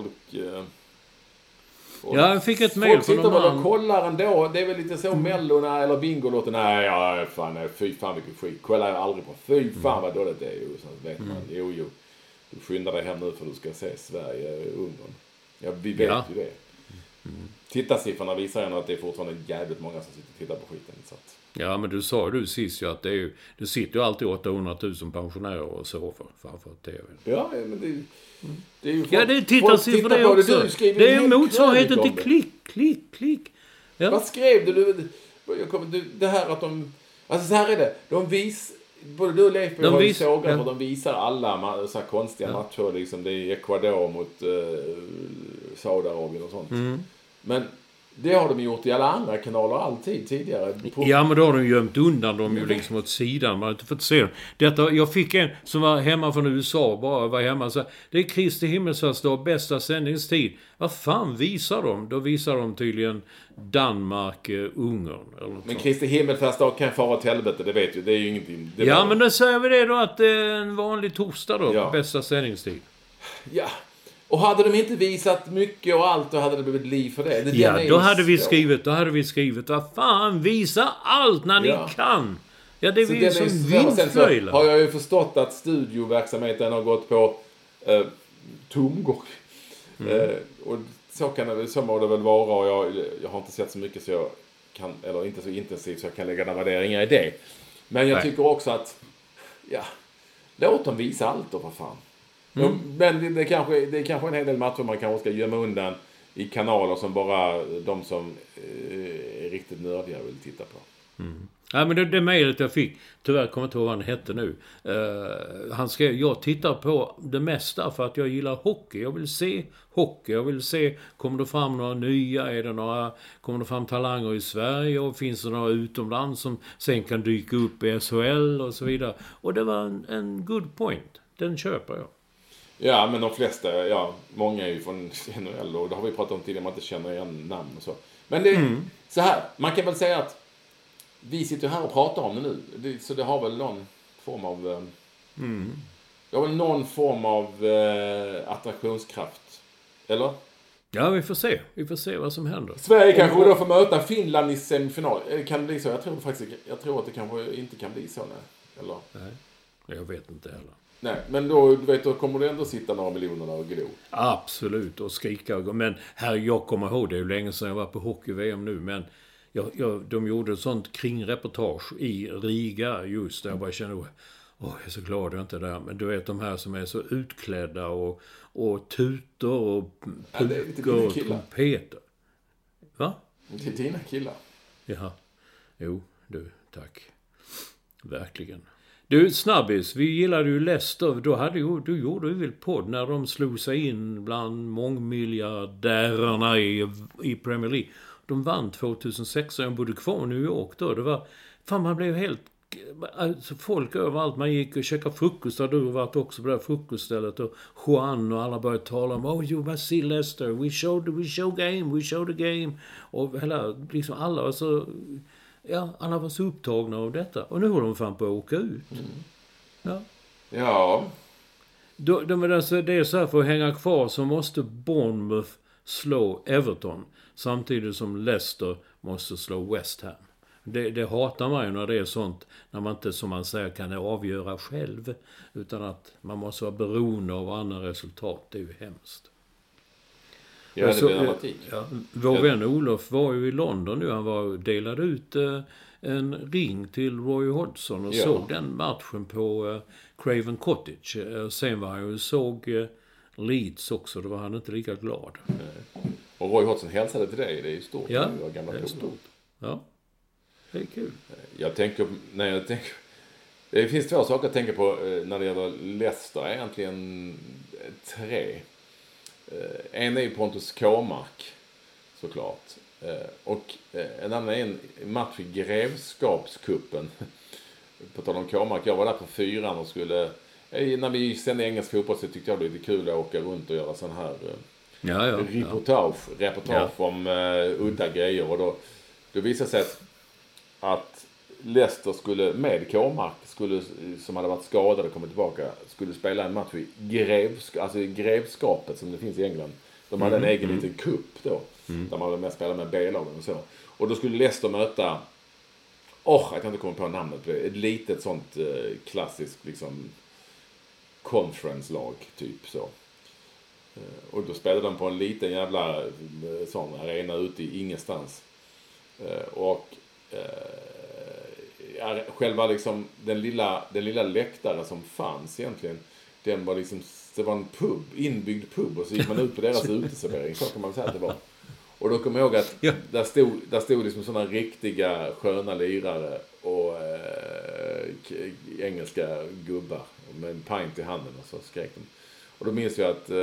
ja, jag fick ett mejl från någon annan. Folk kollar ändå. Det är väl lite så Mellorna eller Bingolåten. Nej, fy fan vilken skit. Kollar jag aldrig på. Fy fan vad dåligt det är ju. Så vet man. Jo. Du skyndar dig hem nu för du ska se Sverige-Ungern. Ja, vi vet ju det. Tittarsiffrorna visar ändå att det är fortfarande jävligt många som sitter och tittar på skiten. Så att. Ja, men du sa ju sist ju att det sitter ju alltid 800 000 pensionärer och sover framför tv. Ja, men det är ju folk, ja, det är tittarsiffror det också. Det är motsvarigheten till klick. Ja. Vad skrev du? Det här att de... Alltså så här är det. både du och Leif har ju sågat ja. och de visar alla så här konstiga matcher. Liksom, det är Ecuador mot Saudiarabien och sånt. Men det har de gjort i alla andra kanaler alltid tidigare. Ja, men då har de gömt undan dem ju liksom åt sidan. Man har inte fått se dem. Detta, jag fick en som var hemma från USA, bara var hemma. Så det är Kristi himmelsfärdsdag, bästa sändningstid. Vad fan visar de? Då visar de tydligen Danmark, Ungern. Eller men Kristi himmelsfärdsdag kan fara åt helvete, det vet ju. Det är ju ingenting. Ja, men då säger vi det då att det är en vanlig torsdag då, på bästa sändningstid. Ja. Och hade de inte visat mycket och allt, då hade det blivit liv för det. Då hade vi skrivit, vad fan, visa allt när ni kan. Ja, det är ju som vindflöjlar. Har jag ju förstått att studioverksamheten har gått på tomgång. Och så må det väl vara, och jag har inte sett så mycket så jag kan, eller inte så intensivt så jag kan lägga några värderingar i det. Men jag tycker också att, låt dem visa allt då, för fan. Men det är kanske en hel del matcher man kanske ska gömma undan i kanaler som bara de som är riktigt nördiga vill titta på. Ja, men det mejlet jag fick, tyvärr kommer jag inte ihåg vad han hette nu. Han skrev, jag tittar på det mesta för att jag gillar hockey. Jag vill se hockey. Jag vill se, kommer det fram några nya? Kommer det fram talanger i Sverige? Och finns det några utomlands som sen kan dyka upp i SHL och så vidare? Och det var en good point. Den köper jag. Ja, men de flesta, många är ju från NHL och det har vi pratat om tidigare, man inte känner igen namn och så. Men det är så här, man kan väl säga att vi sitter här och pratar om det nu. Så det har väl någon form av attraktionskraft. Eller? Ja, vi får se. Vi får se vad som händer. Sverige kanske då får möta Finland i semifinal. Kan det bli så? Jag tror att det kanske inte kan bli så, nej. Eller? Nej, jag vet inte heller. Nej, men då kommer det ändå sitta några miljoner och glo. Absolut, och skrika. Men här, jag kommer ihåg, det är ju länge sedan jag var på hockey-VM nu, men de gjorde ett sånt kringreportage i Riga just där jag bara kände, jag är så glad jag inte är där. Men du vet de här som är så utklädda och tutor och puckor och trumpeter. Va? Det är dina killar. Jaha. Jo, du, tack. Verkligen. Du, snabbis, vi gillade ju Leicester. Du gjorde ju väl podd när de slog sig in bland mångmiljardärerna i Premier League. De vann 2006 och jag bodde kvar i New York då. Det var, fan, man blev helt, alltså folk överallt. Man gick och käkade frukost, där du varit också på det här frukoststället. Och Juan och alla började tala om, you must see Leicester, we show the game. Och hela, liksom alla var så... Ja, alla var så upptagna av detta. Och nu har de fan på att åka ut. Ja. Men alltså, det är så här, för att hänga kvar så måste Bournemouth slå Everton. Samtidigt som Leicester måste slå West Ham. Det hatar man ju när det är sånt. När man inte, som man säger, kan avgöra själv. Utan att man måste vara beroende av andra resultat. Det är ju hemskt. Ja, det blir dramatik. Vår vän Olof var ju i London nu. Han delade ut en ring till Roy Hodgson och såg den matchen på Craven Cottage. Sen var han ju såg Leeds också. Då var han inte lika glad. Och Roy Hodgson hälsade till dig. Det är ju stort. Ja, det är stort. Ja, det är kul. Det finns två saker att tänka på när det gäller Leicester. Egentligen 3. En är ju Pontus Kåmark, såklart. Och en annan är en match i Grevskapskuppen. På tal om Kåmark, jag var där på 4 och skulle... När vi sände engelsk fotboll så tyckte jag det var lite kul att åka runt och göra sån här reportage om udda grejer. Och då visade sig att Leicester skulle, med Kåmark, som hade varit skadad och kommit tillbaka, skulle spela en match i Grevskapet som det finns i England. De hade en egen liten kupp då. Där man med spelade med B-lagen och så. Och då skulle Leicester möta, jag kan inte komma på namnet på det, ett litet sånt klassiskt liksom conference-lag typ så. Och då spelade de på en liten jävla sån arena ute i ingenstans. Själva liksom den lilla läktaren som fanns egentligen, den var liksom, det var en pub, inbyggd pub, och så gick man ut på deras uteservering, så kan man säga att det var. Och då kommer jag ihåg att där stod liksom sådana riktiga sköna lirare och engelska gubbar med en pint i handen och så skrek de. Och då minns jag att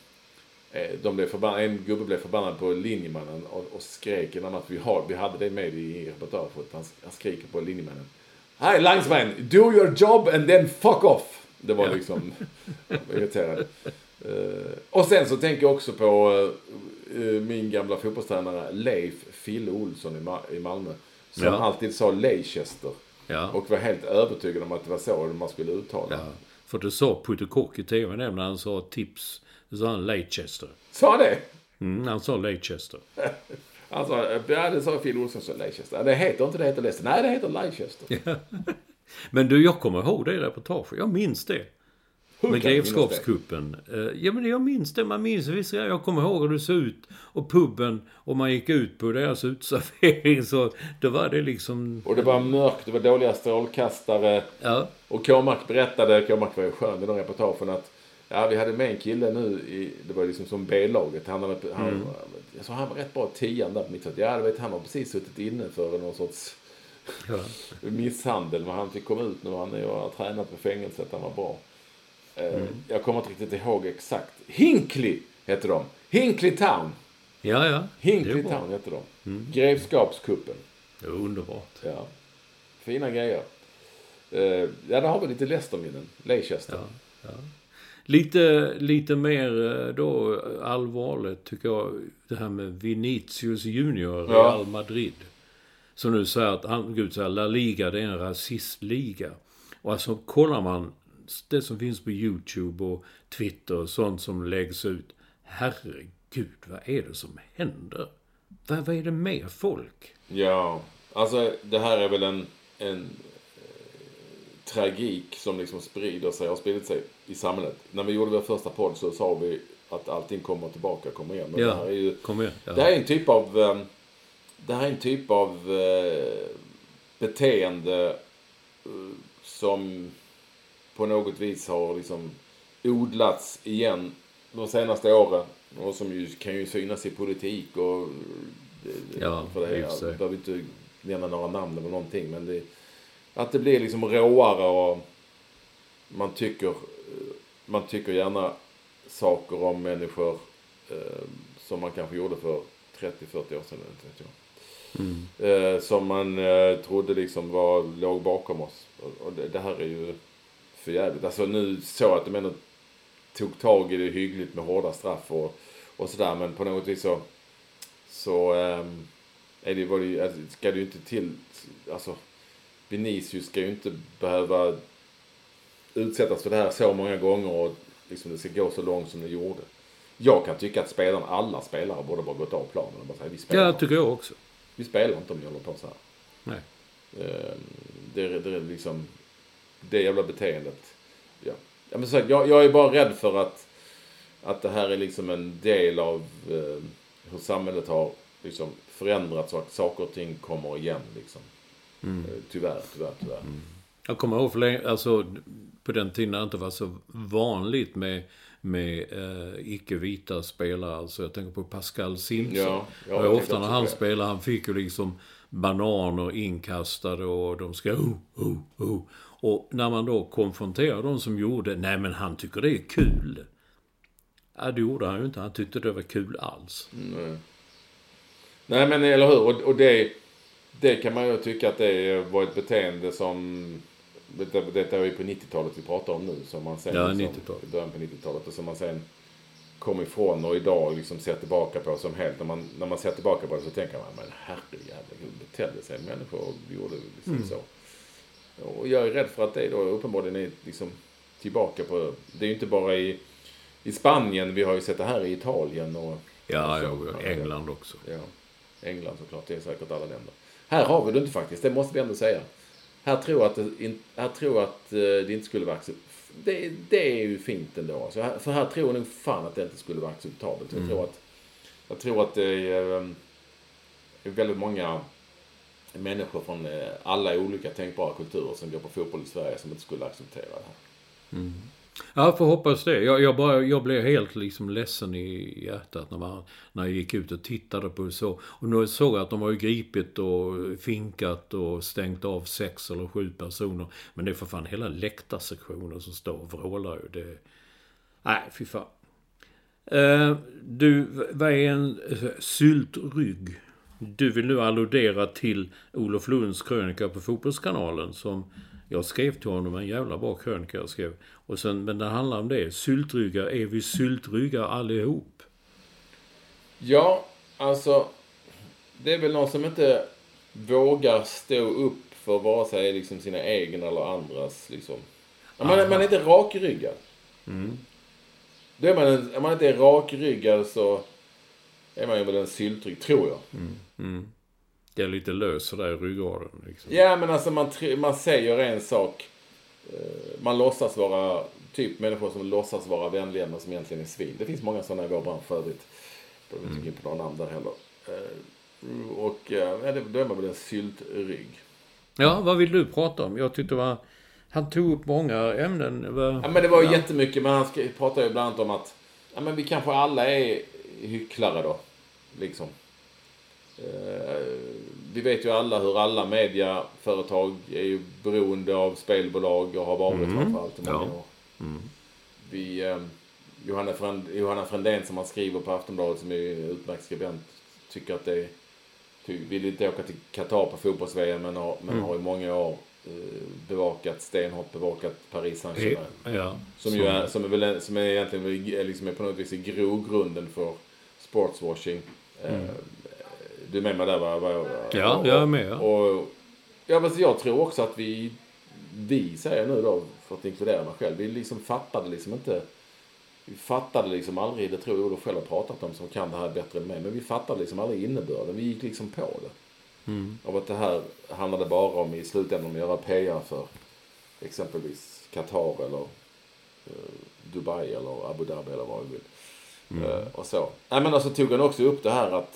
en gubbe blev förbannad på linjemannen och skrek innan att vi hade det med i repertoar. Han skriker på linjemannen. Hi linesman, do your job and then fuck off. Det var liksom irriterande. Och sen så tänker jag också på min gamla fotbollstränare Leif Fille Olsson i Malmö. Som alltid sa Leicester. Ja. Och var helt övertygad om att det var så man skulle uttala. Ja. För du sa Putte Kock i tv när han sa tips. Så sa han Leicester. Sa det? Han sa Leicester. Det sa Fille Olsson så Leicester. Det heter inte, det heter Leicester. Nej, det heter Leicester. Ja. Men du, jag kommer ihåg det reportage. Jag minns det. Med Grevskapskuppen. Ja, men jag minns det. Man minns visst. Jag kommer ihåg hur det såg ut. Och puben. Och man gick ut på deras utservering. Så då var det liksom... Och det var mörkt. Det var dåliga strålkastare. Ja. Och Kåmark var ju skön i de reportagen att vi hade med en kille nu det var liksom som B-laget. Han var rätt bra 10 där på mitt sätt. Han har precis suttit inne för någon sorts misshandel. Men han fick komma ut nu. Han har tränat på fängelset. Han var bra. Jag kommer inte riktigt ihåg exakt. Hinckley heter de. Hinckley Town. Ja. Hinckley Town heter de. Grevskapskuppen. Det är underbart. Ja. Fina grejer. Där har vi lite Leicester-minnen. Leicester. Ja. Lite mer då allvarligt tycker jag det här med Vinicius Junior i Real Madrid. Så nu säger att La Liga det är en rasistliga. Och alltså kollar man det som finns på YouTube och Twitter och sånt som läggs ut. Herregud, vad är det som händer? Vad är det med folk? Ja, alltså det här är väl en tragik som liksom har spridit sig i samhället. När vi gjorde vår första podd så sa vi att allting kommer igen. Men det här är ju, det här är en typ av beteende som på något vis har liksom odlats igen de senaste åren och som ju kan ju synas i politik och för det här. Jag behöver inte nämna några namn eller någonting, men att det blir liksom råare och man tycker gärna saker om människor som man kanske gjorde för 30-40 år sedan, inte vet jag. Som man trodde liksom låg bakom oss. Och det här är ju för jävligt. Alltså nu så att de ändå tog tag i det hyggligt med hårda straff och sådär, men på något vis så ska det ju inte till, alltså Vinicius ska ju inte behöva utsättas för det här så många gånger och liksom det ska gå så långt som det gjorde. Jag kan tycka att alla spelare borde bara gått av planen och bara säga, vi spelar. Ja, tycker jag också. Vi spelar inte om vi håller på så här. Nej. Det är liksom det jävla beteendet. Ja. Men så jag är bara rädd för att det här är liksom en del av hur samhället har liksom förändrats så att saker och ting kommer igen liksom. Tyvärr. Jag kommer ihåg för länge, alltså på den tiden det inte var så vanligt med icke-vita spelare. Alltså jag tänker på Pascal Simpson. Ja, och ofta när han spelade, han fick ju liksom bananer inkastade och de ska Och när man då konfronterar de som gjorde, nej men han tycker det är kul. Ja, det gjorde han ju inte. Han tyckte det var kul alls. Nej men eller hur? Och det kan man ju tycka att det var ett beteende som detta är ju på 90-talet vi pratar om nu, som man sen i början på 90-talet och som man sen kom ifrån och idag liksom ser tillbaka på som helt, när man ser tillbaka på det så tänker man, men herregud, betedde sig människor och gjorde liksom så. Och jag är rädd för att det då uppenbarligen är liksom tillbaka på, det är ju inte bara i Spanien, vi har ju sett det här i Italien och England också. Ja, England såklart, det är säkert alla länder. Här har vi det inte faktiskt, det måste vi ändå säga. Här tror jag att det inte skulle vara det är ju fint ändå. För här tror jag nog fan att det inte skulle vara acceptabelt. Jag tror att det är väldigt många människor från alla olika tänkbara kulturer som går på fotboll i Sverige som inte skulle acceptera det här. Ja, får hoppas det. Jag blev helt liksom ledsen i hjärtat när jag gick ut och tittade på det så. Och nu såg jag att de har ju gripit och finkat och stängt av 6 eller 7 personer. Men det är för fan hela läktarsektionen som står och vrålar ju. Nej, fy fan. Du, vad är en syltrygg? Du vill nu alludera till Olof Lunds krönika på Fotbollskanalen som jag skrev till honom, en jävla bra krönika jag skrev. Och sen, men det handlar om det. Syltryggar, är vi syltryggar allihop? Ja, alltså det är väl någon som inte vågar stå upp för vare sig liksom sina egna eller andras liksom. Man är inte rakryggad. Då är man inte rakryggad så är man ju väl en syltrygg, tror jag. Det är lite lös där i ryggraden. Liksom. Ja, men alltså man säger en sak. Man låtsas vara typ människor som låtsas vara vänliga men som egentligen är svin. Det finns många sådana i vår bransch för övrigt. Jag behöver inte gå in på några namn där heller. Då är man väl en syltrygg. Ja, vad vill du prata om? Jag tyckte han tog upp många ämnen. Ja, men det var ju jättemycket. Men han pratade ju bland annat om att men vi kanske alla är hycklare då. Liksom. Vi vet ju alla hur alla mediaföretag är ju beroende av spelbolag och har varit framförallt i många år. Johanna Frändén som man skriver på Aftonbladet som är utmärkt skribent tycker att det vill inte åka till Qatar på fotbolls-VM men har i många år stenhårt bevakat Paris Saint-Germain. Som är egentligen liksom på något vis grogrunden för sportswashing. Du är med mig där va? Ja, jag är med. Jag tror också att vi säger nu då, för att inkludera mig själv, vi fattade liksom aldrig, det tror jag Olof själv har pratat om som kan det här bättre än mig, men vi fattade liksom aldrig innebörden, vi gick liksom på det. Av att det här handlade bara om i slutändan att göra PR för exempelvis Qatar eller Dubai eller Abu Dhabi eller vad vi vill. Och så. Nej, men alltså tog han också upp det här att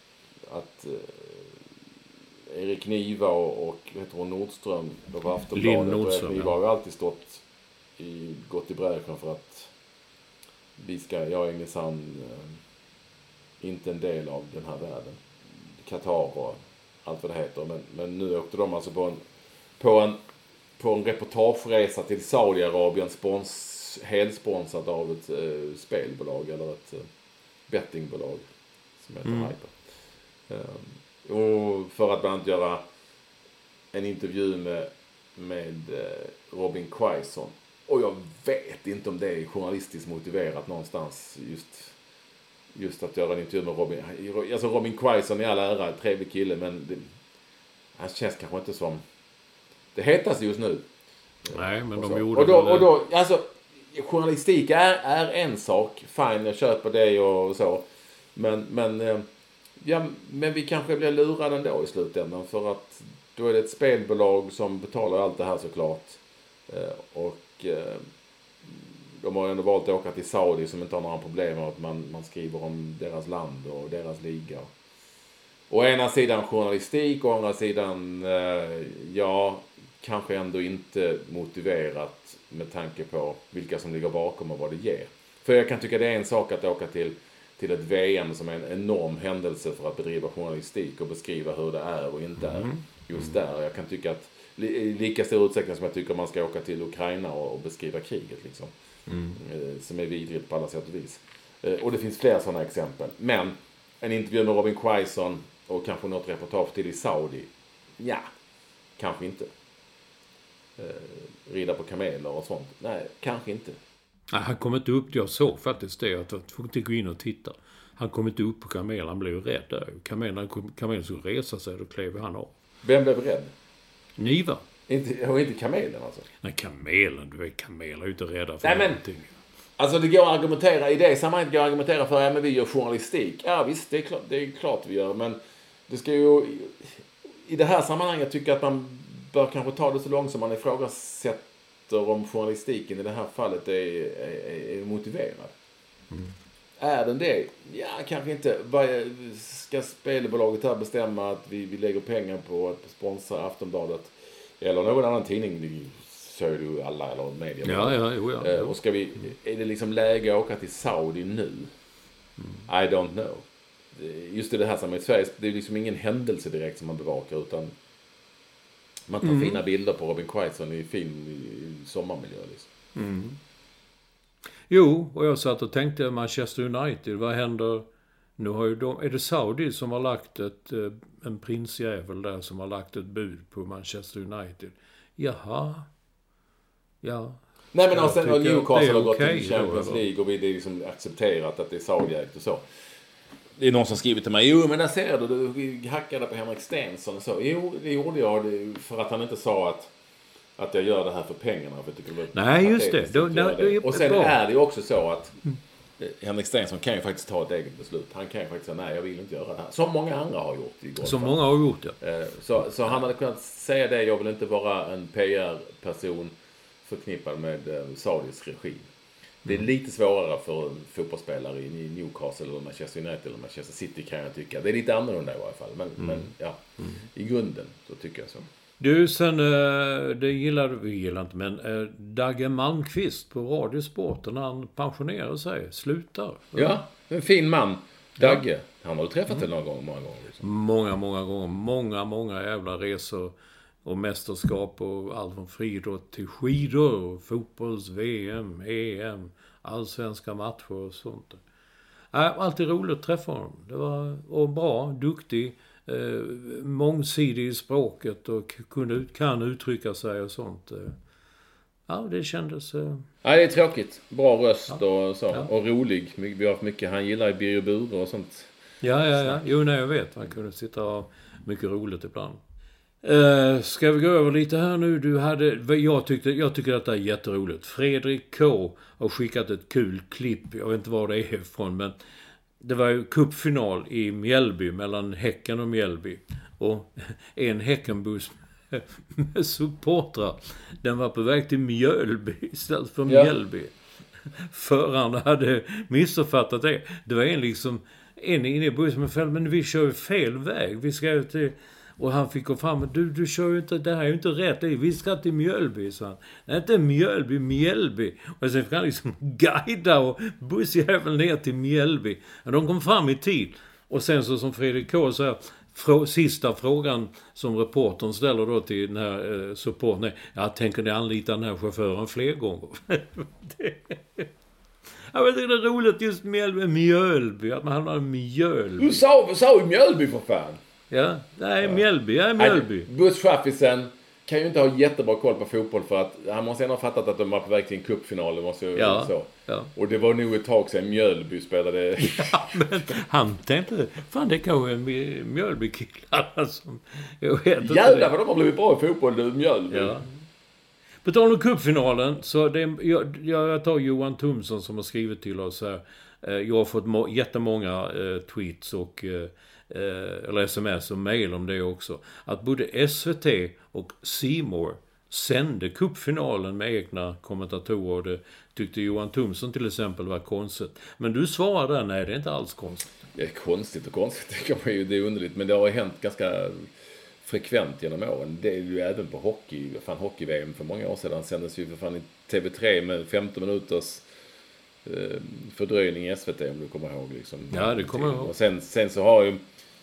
Erik Niva och Nordström då på Aftonbladet. Erik Niva har ju alltid gått i bräschen för att jag är minsann inte en del av den här världen. Qatar och allt vad det heter. Men nu åkte de alltså på en reportageresa till Saudiarabien helsponsrat av ett spelbolag eller ett bettingbolag som heter Hyper. Och för att bland annat göra en intervju med Robin Quaison. Och jag vet inte om det är journalistiskt motiverat någonstans just att göra en intervju med Robin. Alltså Robin Quaison i alla ära, trevlig kille, men han känns kanske inte som det hetaste just nu. Nej, men och de gjorde och då alltså journalistik är en sak. Fine, jag köper det och så. Men vi kanske blir lurade ändå i slutändan för att då är det ett spelbolag som betalar allt det här såklart. Och de har ändå valt att åka till Saudi som inte har några problem med att man skriver om deras land och deras liga. Å ena sidan journalistik och å andra sidan kanske ändå inte motiverat med tanke på vilka som ligger bakom och vad det ger. För jag kan tycka det är en sak att åka till ett VM som är en enorm händelse för att bedriva journalistik och beskriva hur det är och inte är just där. Jag kan tycka att lika stor utsträckning som jag tycker man ska åka till Ukraina och beskriva kriget liksom. Som är vidrigt på alla sätt och vis. Och det finns fler sådana exempel. Men en intervju med Robin Quaison och kanske något reportage till i Saudi. Ja, kanske inte. Rida på kameler och sånt. Nej, kanske inte. Nej, han kom inte upp. Jag såg faktiskt det. Jag får inte gå in och titta. Han kom inte upp på kamelen. Han blev ju rädd där. Kamelen skulle resa sig. Då klev han av. Vem blev rädd? Niva. Inte kamelen alltså? Nej, kamelen. Du vet, kameler är ju inte rädda för någonting. Alltså det går att argumentera. I det sammanhanget går att argumentera för men vi gör journalistik. Ja visst, det är klart vi gör. Men det ska ju... I det här sammanhanget tycker jag att man bör kanske ta det så långt som man ifrågasätter om journalistiken i det här fallet är motiverad. Är den det? Ja, kanske inte. Ska spelbolaget här bestämma att vi lägger pengar på att sponsra Aftonbladet eller någon annan tidning? så är det ju alla eller media. Ja. Och är det liksom läge att åka till Saudi nu? I don't know. Just det här som i Sverige, det är liksom ingen händelse direkt som man bevakar, utan man tar fina bilder på Robin Quaison i film i sommarmiljö liksom. Jo, och jag satt och tänkte Manchester United, vad händer? Nu har ju är det Saudi som har lagt en prinsjävel där som har lagt ett bud på Manchester United. Jaha. Ja. Nej, men och sen har Newcastle har gått till Champions då, League och det är liksom accepterat att det är Saudi-ägt och så. Det är någon som skrivit till mig, jo men där ser du hackade på Henrik Stenson och så. Jo, det gjorde jag för att han inte sa att jag gör det här för pengarna. För nej, just det. Och sen är det ju också så att Henrik Stenson kan ju faktiskt ta ett eget beslut. Han kan ju faktiskt säga, nej jag vill inte göra det här. Som många andra har gjort. Som många har gjort, ja. Så han hade kunnat säga det, jag vill inte vara en PR-person förknippad med Saudis regim. Det är lite svårare för en fotbollsspelare i Newcastle eller Manchester United eller Manchester City kan jag tycka. Det är lite annorlunda i varje fall. Men ja, i grunden så tycker jag så. Du, sen, vi gillar inte, men Dagge Malmqvist på Radiosporten, han pensionerar sig, slutar. Ja, en fin man. Dagge, han har du träffat många gånger. Liksom. Många gånger. Många jävla resor och mästerskap och allt från friidrott till skidor och fotbolls, VM, EM, allsvenska matcher och sånt. Alltid roligt att träffa honom. Det var bra, duktig, mångsidig i språket och kan uttrycka sig och sånt. Ja, det kändes... Nej, det är tråkigt. Bra röst och så. Ja. Och rolig. Vi har haft mycket. Han gillar Birger Bure och sånt. Ja. Jo, nej, jag vet. Man kunde sitta och ha mycket roligt ibland. Ska vi gå över lite här nu? Jag tycker att det är jätteroligt. Fredrik K har skickat ett kul klipp. Jag vet inte var det är ifrån, men det var ju cupfinal i Mjällby mellan Häcken och Mjällby. Och en Häckenbuss med supportrar, den var på väg till Mjölby istället för Mjällby. Föraren hade missuppfattat det. Det var en inne i bussen med fel, men vi kör ju fel väg. Vi ska till... Och han fick gå fram, du kör ju inte, det här är ju inte rätt. Vi ska till Mjölby, sa han. Nej, inte Mjällby. Och sen fick han liksom guida och bussjäveln ner till Mjällby. Och de kom fram i tid. Och sen så som Fredrik K sa, sista frågan som reportern ställer då till den här supporten. Jag tänker ni anlita den här chauffören fler gånger. Jag vet inte, det är roligt just Mjölby. Att man handlar om Mjölby. Du sa ju Mjölby för fan. Ja, nej, Mjölby. Busschaffisen kan ju inte ha jättebra koll på fotboll för att han måste ändå ha fattat att de var på väg till en cupfinal. Det måste ju så. Ja. Och det var nog ett tag sedan Mjölby spelade. Ja, men han tänkte, fan det kanske är en Mjölby-killar som... Jävlar vad de har blivit bra i fotboll, du, Mjölby. Ja. På tal om cupfinalen, så jag tar Johan Tumsson som har skrivit till oss här. Jag har fått jättemånga tweets och... eller sms och mail om det också, att både SVT och C More sände cupfinalen med egna kommentatorer, och det tyckte Johan Tumsson till exempel var konstigt. Men du svarade, nej det är inte alls konstigt. Det är konstigt, det är underligt, men det har hänt ganska frekvent genom åren. Det är ju även på hockey-VM för många år sedan sändes ju för fan i TV3 med 15 minuters fördröjning i SVT, om du kommer ihåg liksom. Ja, det kommer jag ihåg. Och sen så har ju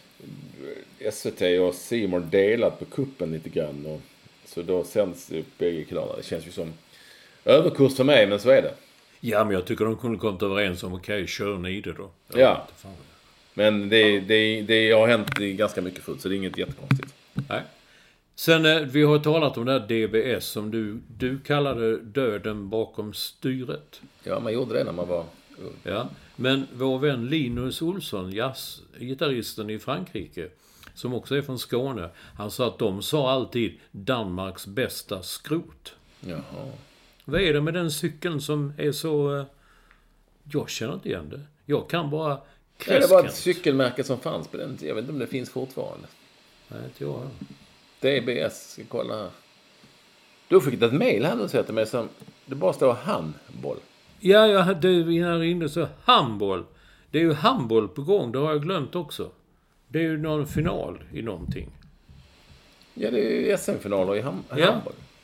SVT och C More delat på kuppen lite grann, och så då sänds bägge kanalerna. Det känns ju som överkurs för mig, men så är det. Ja, men jag tycker de kunde kommit överens om okej, kör ni det då. Ja. Men det har hänt ganska mycket förut, så det är inget jättekonstigt. Nej. Sen vi har talat om det här DBS som du kallade döden bakom styret. Ja, man gjorde det när man var ung. Ja, men vår vän Linus Olsson, gitarristen i Frankrike, som också är från Skåne, han sa att de sa alltid Danmarks bästa skrot. Jaha. Vad är det med den cykeln som är så... Jag känner inte igen det. Jag kan bara... Det var ett cykelmärke som fanns på den. Jag vet inte om det finns fortfarande. Nej, inte jag. DBS, ska kolla här. Du fick ett mejl här du sätter mig som... Det bara står handboll. Ja, jag hade här inne så handboll. Det är ju handboll på gång, det har jag glömt också. Det är ju någon final i någonting. Ja, det är ju SM-finaler i handboll.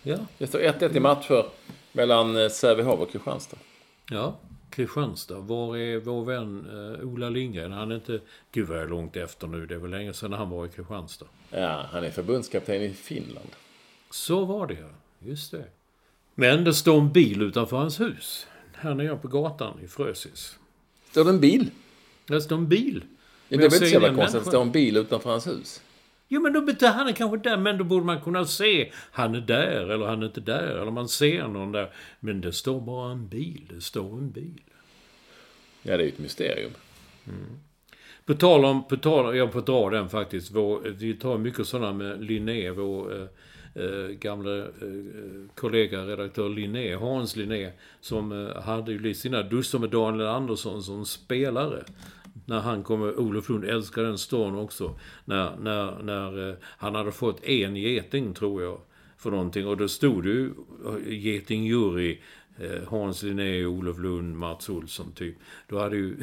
Ja. Det står 1-1 i matcher mellan Sävehof och Kristianstad. Ja, Kristianstad. Var är vår vän Ola Lindgren? Han är inte... Gud vad är långt efter nu. Det är väl länge sedan han var i Kristianstad. Ja, han är förbundskapten i Finland. Så var det, ja. Just det. Men det står en bil utanför hans hus. Här nere på gatan i Frösis. Står det en bil? Det står en bil. Det är väl inte så jävla konstigt att det står en bil utanför hans hus. Jo, men då betyder han är kanske där, men då borde man kunna se han är där eller han är inte där, eller man ser någon där. Men det står bara en bil, det står en bil. Ja, det är ju ett mysterium. På tal om, jag får dra den faktiskt, vi tar mycket sådana med Linné, vår gamla kollega, redaktör Linné, Hans Linné, som hade ju sina duster med Daniel Andersson som spelare. När han kommer, Olof Lund älskar den storyn också. När han hade fått en geting, tror jag, för någonting. Och då stod det ju getingjury, Hans Linné, Olof Lund, Mats Olsson typ. Då hade ju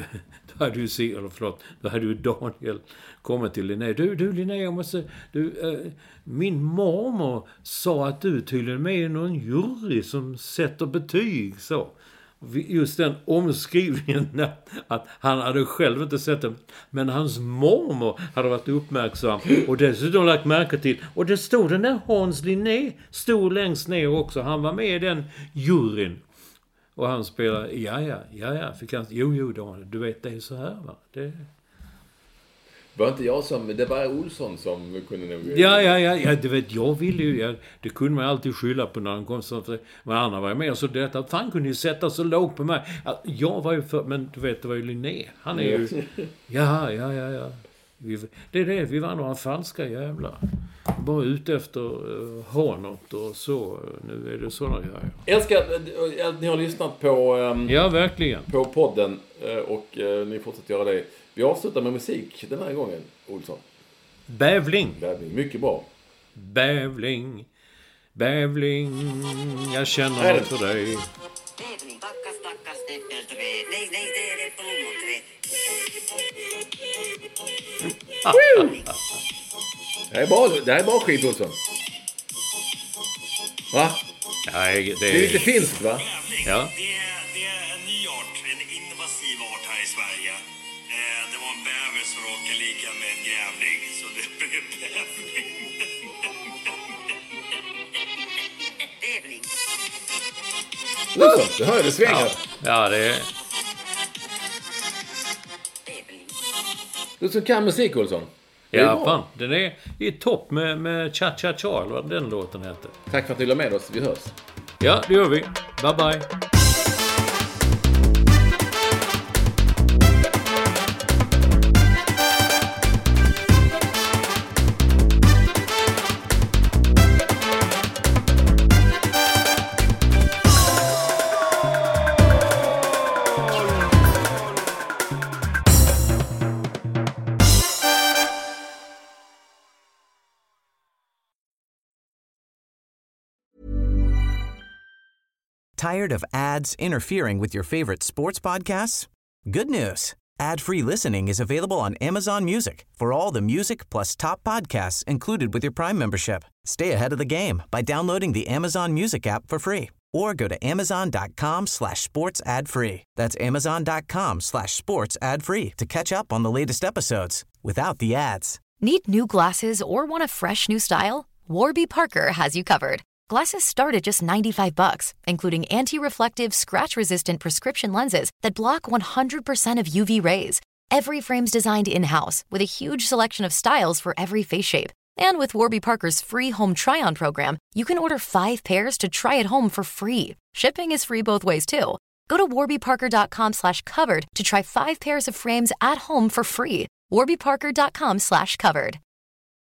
Daniel kommit till Linné. Du Linné, jag måste... min mormor sa att du tydligen är med i någon jury som sätter betyg, så. Just den omskrivningen att han hade själv inte sett det, men hans mormor hade varit uppmärksam och dessutom lagt märke till, och det stod den där Hans Linné stod längst ner också, han var med i den juryn och han spelade, ja fick han, jo du vet det är så här, va, det var inte jag som... Det var Olsson som kunde nog... Ja, det vet jag ville ju... det kunde man alltid skylla på när han kom. Men Anna var ju med. Så det att han kunde ju sätta så lågt på mig. Jag var ju för... Men du vet, det var ju Linné. Han är ju... Ja. Det är det. Vi var några falska jävlar. Bara ute efter ha något och så. Nu är det sådana grejer. Älskar att ni har lyssnat på... ja, verkligen. På podden. Och ni fortsätter göra det. Vi avslutar med musik den här gången, Olsson. Bävling. Mycket bra. Bävling, jag känner något för dig. Bävling, stackars äppelträd. Nej, det är ett blommonträd. Det här är bra skit, Olsson. Va? Nej, det är lite finskt, va? Ja. Det är en ny art, en invasiv art här i Sverige. Det var en bäver som råkade ligga med en grävling, så det blev bävling. Bävling. Olsson, du hör det svänger. Ja, det är... Bävling. Du som kan musik, Olsson. Ja, fan. Den är i topp med Cha-Cha-Cha, eller vad den låten heter. Tack för att du la med oss. Vi hörs. Ja, det gör vi. Bye, bye. Tired of ads interfering with your favorite sports podcasts? Good news. Ad-free listening is available on Amazon Music for all the music plus top podcasts included with your Prime membership. Stay ahead of the game by downloading the Amazon Music app for free or go to amazon.com/sports ad free. That's amazon.com/sports ad free to catch up on the latest episodes without the ads. Need new glasses or want a fresh new style? Warby Parker has you covered. Glasses start at just $95, including anti-reflective, scratch-resistant prescription lenses that block 100% of UV rays. Every frame's designed in-house with a huge selection of styles for every face shape. And with Warby Parker's free home try-on program, you can order 5 pairs to try at home for free. Shipping is free both ways, too. Go to warbyparker.com/covered to try 5 pairs of frames at home for free. warbyparker.com/covered.